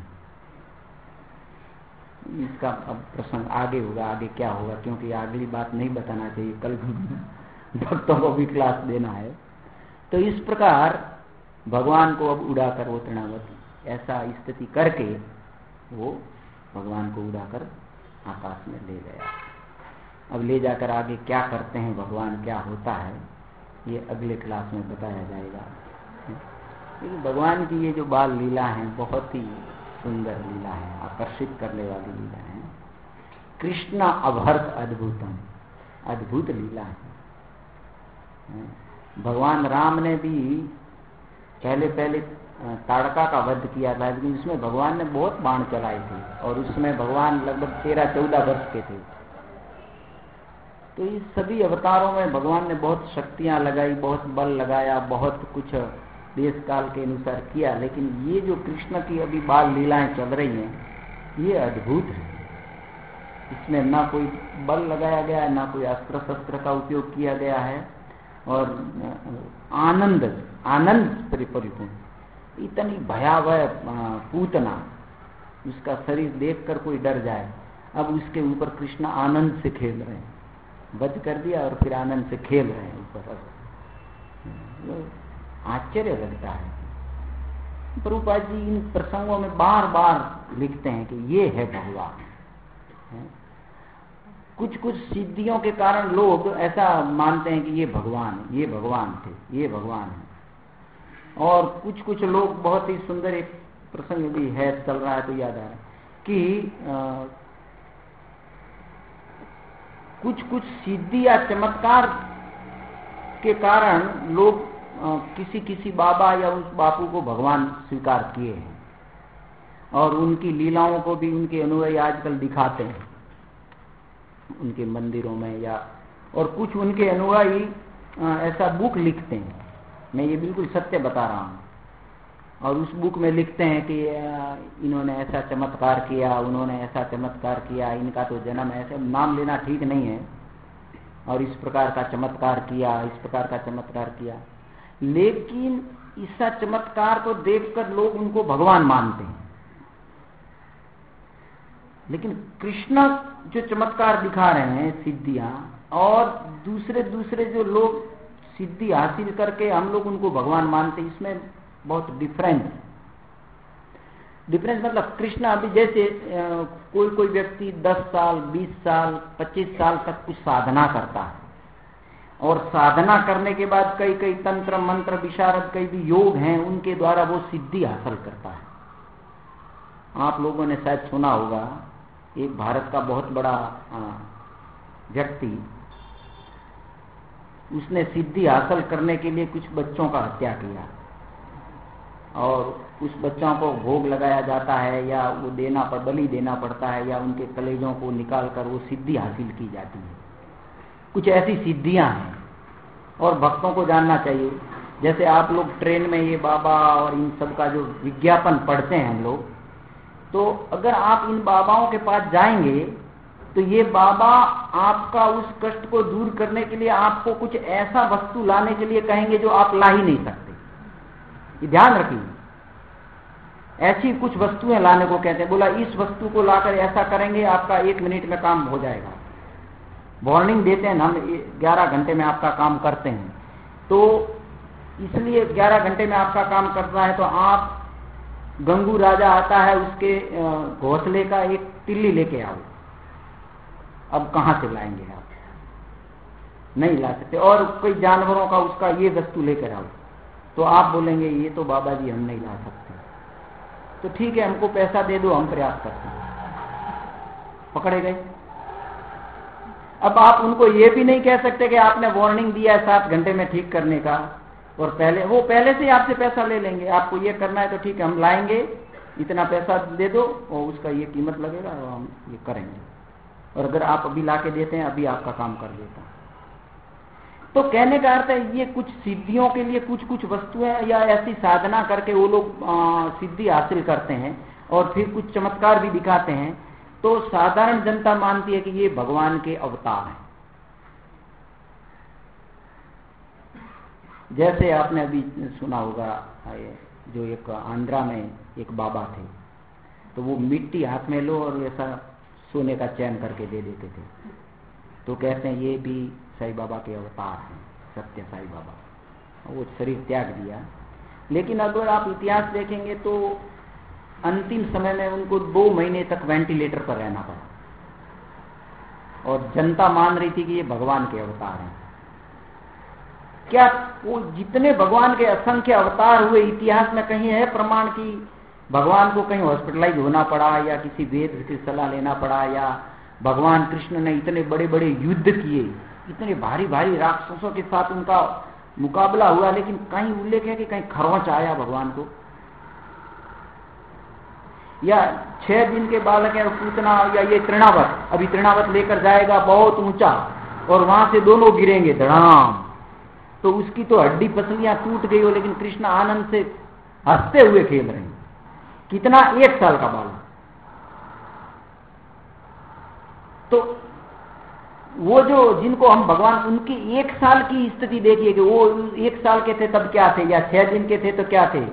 इसका अब प्रसंग आगे होगा, आगे क्या होगा, क्योंकि अगली बात नहीं बताना चाहिए, कल भक्तों को भी क्लास देना है। तो इस प्रकार भगवान को अब उड़ाकर वो तृणावती ऐसा स्थिति करके वो भगवान को उड़ाकर आकाश में ले गया। अब ले जाकर आगे क्या करते हैं भगवान, क्या होता है, ये अगले क्लास में बताया जाएगा। लेकिन भगवान की ये जो बाल लीला है बहुत ही सुंदर लीला है, आकर्षित करने वाली लीला है। कृष्ण अभर्त अद्भुतम, अद्भुत लीला है। भगवान राम ने भी पहले ताड़का का वध किया था, लेकिन उसमें भगवान ने बहुत बाण चलाए थे, और उसमें भगवान लगभग 13-14 वर्ष के थे। तो इस सभी अवतारों में भगवान ने बहुत शक्तियां लगाई, बहुत बल लगाया, बहुत कुछ देश काल के अनुसार किया। लेकिन ये जो कृष्ण की अभी बाल लीलाएं चल रही हैं, ये अद्भुत है। इसमें ना कोई बल लगाया गया है, ना कोई अस्त्र शस्त्र का उपयोग किया गया है, और आनंद परिपूर्ण, इतनी भयावह पूतना, उसका शरीर देखकर कोई डर जाए। अब उसके ऊपर कृष्ण आनंद से खेल रहे हैं, वध कर दिया और फिर आनंद से खेल रहे हैं ऊपर। आश्चर्य लगता है। प्रभुपाद जी इन प्रसंगों में बार बार लिखते हैं कि ये है भगवान। कुछ कुछ सिद्धियों के कारण लोग ऐसा मानते हैं कि ये भगवान है, ये भगवान थे, ये भगवान है। और कुछ कुछ लोग, बहुत ही सुंदर एक प्रसंग भी है, चल रहा है तो याद आ रहा है कि कुछ कुछ सिद्धि या चमत्कार के कारण लोग किसी किसी बाबा या उस बापू को भगवान स्वीकार किए हैं, और उनकी लीलाओं को भी उनके अनुयायी आजकल दिखाते हैं उनके मंदिरों में, या और कुछ उनके अनुयायी ऐसा बुक लिखते हैं, मैं ये बिल्कुल सत्य बता रहा हूँ, और उस बुक में लिखते हैं कि इन्होंने ऐसा चमत्कार किया, उन्होंने ऐसा चमत्कार किया, इनका तो जन्म ऐसे, नाम लेना ठीक नहीं है, और इस प्रकार का चमत्कार किया, इस प्रकार का चमत्कार किया। लेकिन इस चमत्कार को देखकर लोग उनको भगवान मानते हैं। लेकिन कृष्ण जो चमत्कार दिखा रहे हैं, सिद्धियां, और दूसरे दूसरे जो लोग सिद्धि हासिल करके हम लोग उनको भगवान मानते हैं, इसमें बहुत डिफरेंस मतलब कृष्ण अभी जैसे कोई कोई व्यक्ति 10 साल, 20 साल, 25 साल तक कुछ साधना करता है, और साधना करने के बाद कई कई तंत्र मंत्र विशारद कई भी योग हैं, उनके द्वारा वो सिद्धि हासिल करता है। आप लोगों ने शायद सुना होगा, एक भारत का बहुत बड़ा व्यक्ति उसने सिद्धि हासिल करने के लिए कुछ बच्चों का हत्या किया और उस बच्चों को भोग लगाया जाता है या वो बलि देना पड़ता है या उनके कलेजों को निकाल कर वो सिद्धि हासिल की जाती है। कुछ ऐसी सिद्धियां हैं और भक्तों को जानना चाहिए। जैसे आप लोग ट्रेन में ये बाबा और इन सब का जो विज्ञापन पढ़ते हैं हम लोग, तो अगर आप इन बाबाओं के पास जाएंगे तो ये बाबा आपका उस कष्ट को दूर करने के लिए आपको कुछ ऐसा वस्तु लाने के लिए कहेंगे जो आप ला ही नहीं सकते। ये ध्यान रखिए, ऐसी कुछ वस्तुएं लाने को कहते हैं। बोला इस वस्तु को लाकर ऐसा करेंगे आपका 1 मिनट में काम हो जाएगा। वार्निंग देते हैं हम 11 घंटे में आपका काम करते हैं, तो इसलिए 11 घंटे में आपका काम करना है तो आप गंगू राजा आता है उसके घोंसले का एक तिल्ली लेके आओ। अब कहां से लाएंगे आप? नहीं ला सकते। और कोई जानवरों का उसका ये वस्तु लेकर आओ, तो आप बोलेंगे ये तो बाबा जी हम नहीं ला सकते। तो ठीक है, हमको पैसा दे दो, हम प्रयास करते हैं। पकड़े गए। अब आप उनको ये भी नहीं कह सकते कि आपने वार्निंग दिया है 7 घंटे में ठीक करने का और वो पहले से आपसे पैसा ले लेंगे। आपको ये करना है तो ठीक है, हम लाएंगे, इतना पैसा दे दो और उसका ये कीमत लगेगा और हम ये करेंगे। और अगर आप अभी लाके देते हैं, अभी आपका काम कर देता। तो कहने का अर्थ है ये कुछ सिद्धियों के लिए कुछ कुछ वस्तुएं या ऐसी साधना करके वो लोग सिद्धि हासिल करते हैं और फिर कुछ चमत्कार भी दिखाते हैं। तो साधारण जनता मानती है कि ये भगवान के अवतार हैं। जैसे आपने अभी सुना होगा, जो एक आंध्रा में एक बाबा थे, तो वो मिट्टी हाथ में लो और ऐसा सोने का चैन करके दे देते थे। तो कहते हैं ये भी साईं बाबा के अवतार हैं, सत्य साईं बाबा। वो शरीर त्याग दिया। लेकिन अगर आप इतिहास देखेंगे तो अंतिम समय में उनको 2 महीने तक वेंटिलेटर पर रहना पड़ा और जनता मान रही थी कि ये भगवान के अवतार हैं। क्या वो जितने भगवान के असंख्य अवतार हुए, इतिहास में कहीं है प्रमाण कि भगवान को कहीं हॉस्पिटलाइज होना पड़ा या किसी वेद की सलाह लेना पड़ा, या भगवान कृष्ण ने इतने बड़े बड़े युद्ध किए, इतने भारी भारी राक्षसों के साथ उनका मुकाबला हुआ, लेकिन कहीं उल्लेख है कि कहीं खरोंच आया भगवान को? या 6 दिन के बालक है पूतना, या ये तृणावत, अभी तृणावत लेकर जाएगा बहुत ऊंचा और वहां से दोनों गिरेंगे धड़ाम, तो उसकी तो हड्डी पसलियां टूट गई हो, लेकिन कृष्ण आनंद से हंसते हुए खेल रहे हैं। कितना? 1 साल का बालक। तो वो जो जिनको हम भगवान, उनकी 1 साल की स्थिति देखिए कि वो 1 साल के थे तब क्या थे, या 6 दिन के थे तो क्या थे।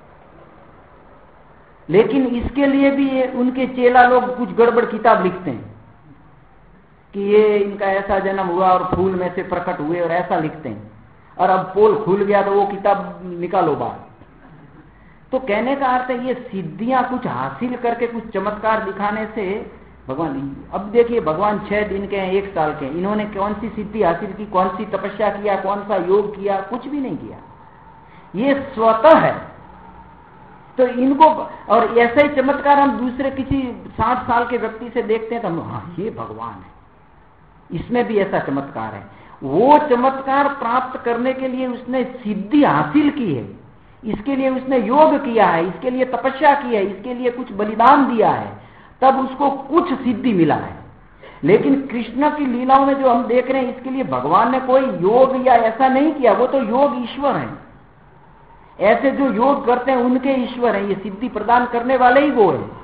लेकिन इसके लिए भी उनके चेला लोग कुछ गड़बड़ किताब लिखते हैं कि ये इनका ऐसा जन्म हुआ और फूल में से प्रकट हुए और ऐसा लिखते हैं, और अब पोल खुल गया तो वो किताब निकालो बाहर। तो कहने का अर्थ है ये सिद्धियां कुछ हासिल करके कुछ चमत्कार दिखाने से भगवान। अब देखिए भगवान 6 दिन के हैं, 1 साल के हैं, इन्होंने कौन सी सिद्धि हासिल की, कौन सी तपस्या किया, कौन सा योग किया? कुछ भी नहीं किया। ये स्वतः है। तो इनको, और ऐसा ही चमत्कार हम दूसरे किसी 60 साल के व्यक्ति से देखते हैं तो हम हाँ ये भगवान है, इसमें भी ऐसा चमत्कार है। वो चमत्कार प्राप्त करने के लिए उसने सिद्धि हासिल की है, इसके लिए उसने योग किया है, इसके लिए तपस्या की है, इसके लिए कुछ बलिदान दिया है, तब उसको कुछ सिद्धि मिला है। लेकिन कृष्ण की लीलाओं में जो हम देख रहे हैं, इसके लिए भगवान ने कोई योग या ऐसा नहीं किया। वो तो योग ईश्वर हैं। ऐसे जो योग करते हैं उनके ईश्वर हैं, ये सिद्धि प्रदान करने वाले ही वो है।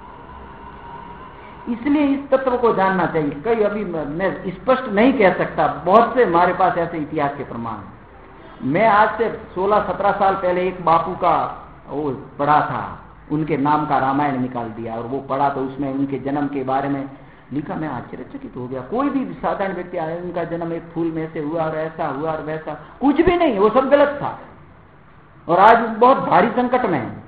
इसलिए इस तत्व को जानना चाहिए। कई अभी मैं स्पष्ट नहीं कह सकता, बहुत से हमारे पास ऐसे इतिहास के प्रमाण हैं। मैं आज से 16-17 साल पहले एक बापू का वो पढ़ा था, उनके नाम का रामायण निकाल दिया और वो पढ़ा तो उसमें उनके जन्म के बारे में लिखा। मैं आश्चर्यचकित हो गया। कोई भी साधारण व्यक्ति आया, उनका जन्म एक फूल में से हुआ और ऐसा हुआ और वैसा, कुछ भी नहीं, वो सब गलत था और आज बहुत भारी संकट में है।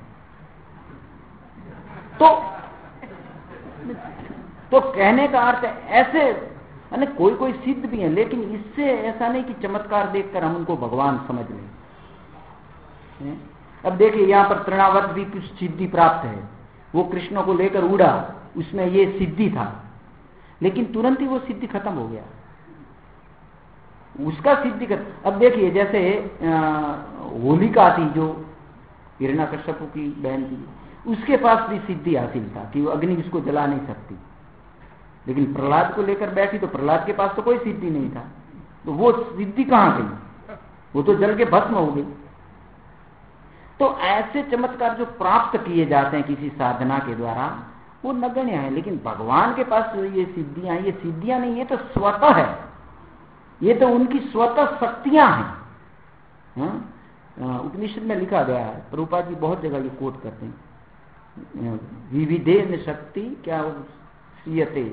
तो कहने का अर्थ ऐसे यानी कोई सिद्ध भी है, लेकिन इससे ऐसा नहीं कि चमत्कार देखकर हम उनको भगवान समझ लें। अब देखिए यहां पर तृणावत भी कुछ सिद्धि प्राप्त है, वो कृष्ण को लेकर उड़ा, उसमें ये सिद्धि था, लेकिन तुरंत ही वो सिद्धि खत्म हो गया। उसका सिद्धि कर। अब देखिए जैसे होलिका थी जो हिरण्यकश्यप की बहन थी, उसके पास भी सिद्धि हासिल था कि वो अग्नि उसको जला नहीं सकती, लेकिन प्रहलाद को लेकर बैठी तो प्रहलाद के पास तो कोई सिद्धि नहीं था, तो वो सिद्धि कहां गई? वो तो जल के भस्म हो गई। तो ऐसे चमत्कार जो प्राप्त किए जाते हैं किसी साधना के द्वारा वो नगण्य है, लेकिन भगवान के पास ये सिद्धियां नहीं, ये तो स्वतः है, ये तो उनकी स्वतः शक्तियां हैं। उपनिषद में लिखा गया है, प्रभुपाद जी बहुत जगह ये कोट करते हैं, विविधेन शक्ति क्या श्रियते,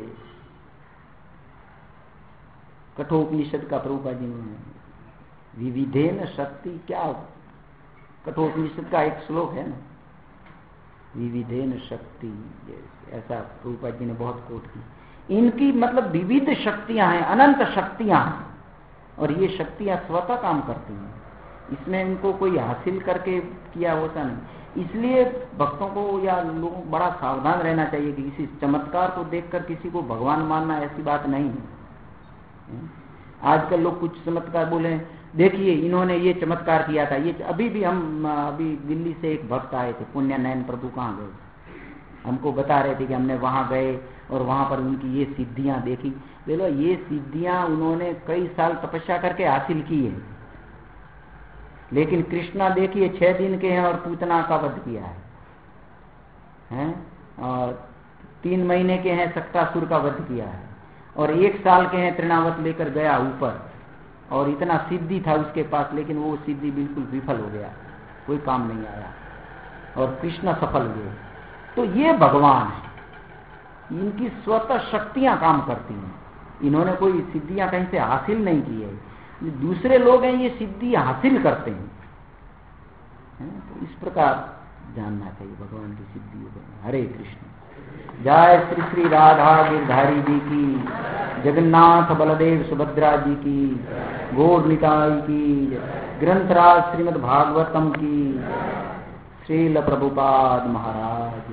कठोपनिषद का प्रभुपाद जी ने, विविधेन शक्ति क्या, कठोपनिषद का एक श्लोक है ना, विविधेन शक्ति, ऐसा प्रभुपाद जी ने बहुत कोट की। इनकी मतलब विविध शक्तियां हैं, अनंत शक्तियां हैं, और ये शक्तियां स्वतः काम करती हैं, इसमें इनको कोई हासिल करके किया होता नहीं। इसलिए भक्तों को या लोगों को बड़ा सावधान रहना चाहिए कि किसी चमत्कार को देखकर किसी को भगवान मानना ऐसी बात नहीं है। आजकल लोग कुछ चमत्कार बोले, देखिए इन्होंने ये चमत्कार किया था, ये अभी दिल्ली से एक भक्त आए थे, पुण्य नयन प्रभु कहाँ गए, हमको बता रहे थे कि हमने वहां गए और वहां पर उनकी ये सिद्धियां देखी। बोलो ये सिद्धियां उन्होंने कई साल तपस्या करके हासिल की है, लेकिन कृष्णा देखिए 6 दिन के हैं और पूतना का वध किया है, और 3 महीने के हैं सक्तासुर का वध किया है, और 1 साल के हैं तृणावत लेकर गया ऊपर, और इतना सिद्धि था उसके पास, लेकिन वो सिद्धि बिल्कुल विफल हो गया, कोई काम नहीं आया, और कृष्ण सफल हुए। तो ये भगवान है, इनकी स्वतः शक्तियां काम करती हैं, इन्होंने कोई सिद्धियां कहीं से हासिल नहीं की है, दूसरे लोग हैं ये सिद्धि हासिल करते हैं। तो इस प्रकार जानना चाहिए भगवान की सिद्धि। हरे कृष्ण। जय श्री श्री राधा गिरधारी जी की, जगन्नाथ बलदेव सुभद्रा जी की, गौर निताई की, ग्रंथराज श्रीमद् भागवतम की, श्रील प्रभुपाद महाराज।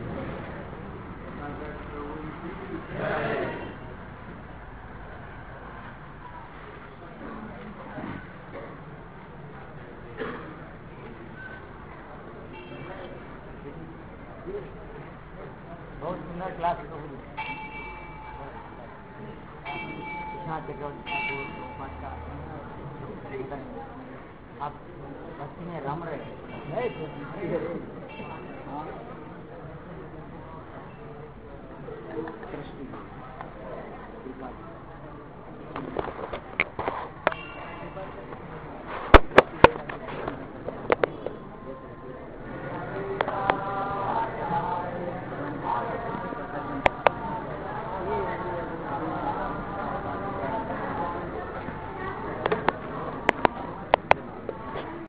बहुत सुंदर क्लास आप भक्ति में रम रहे कृष्ण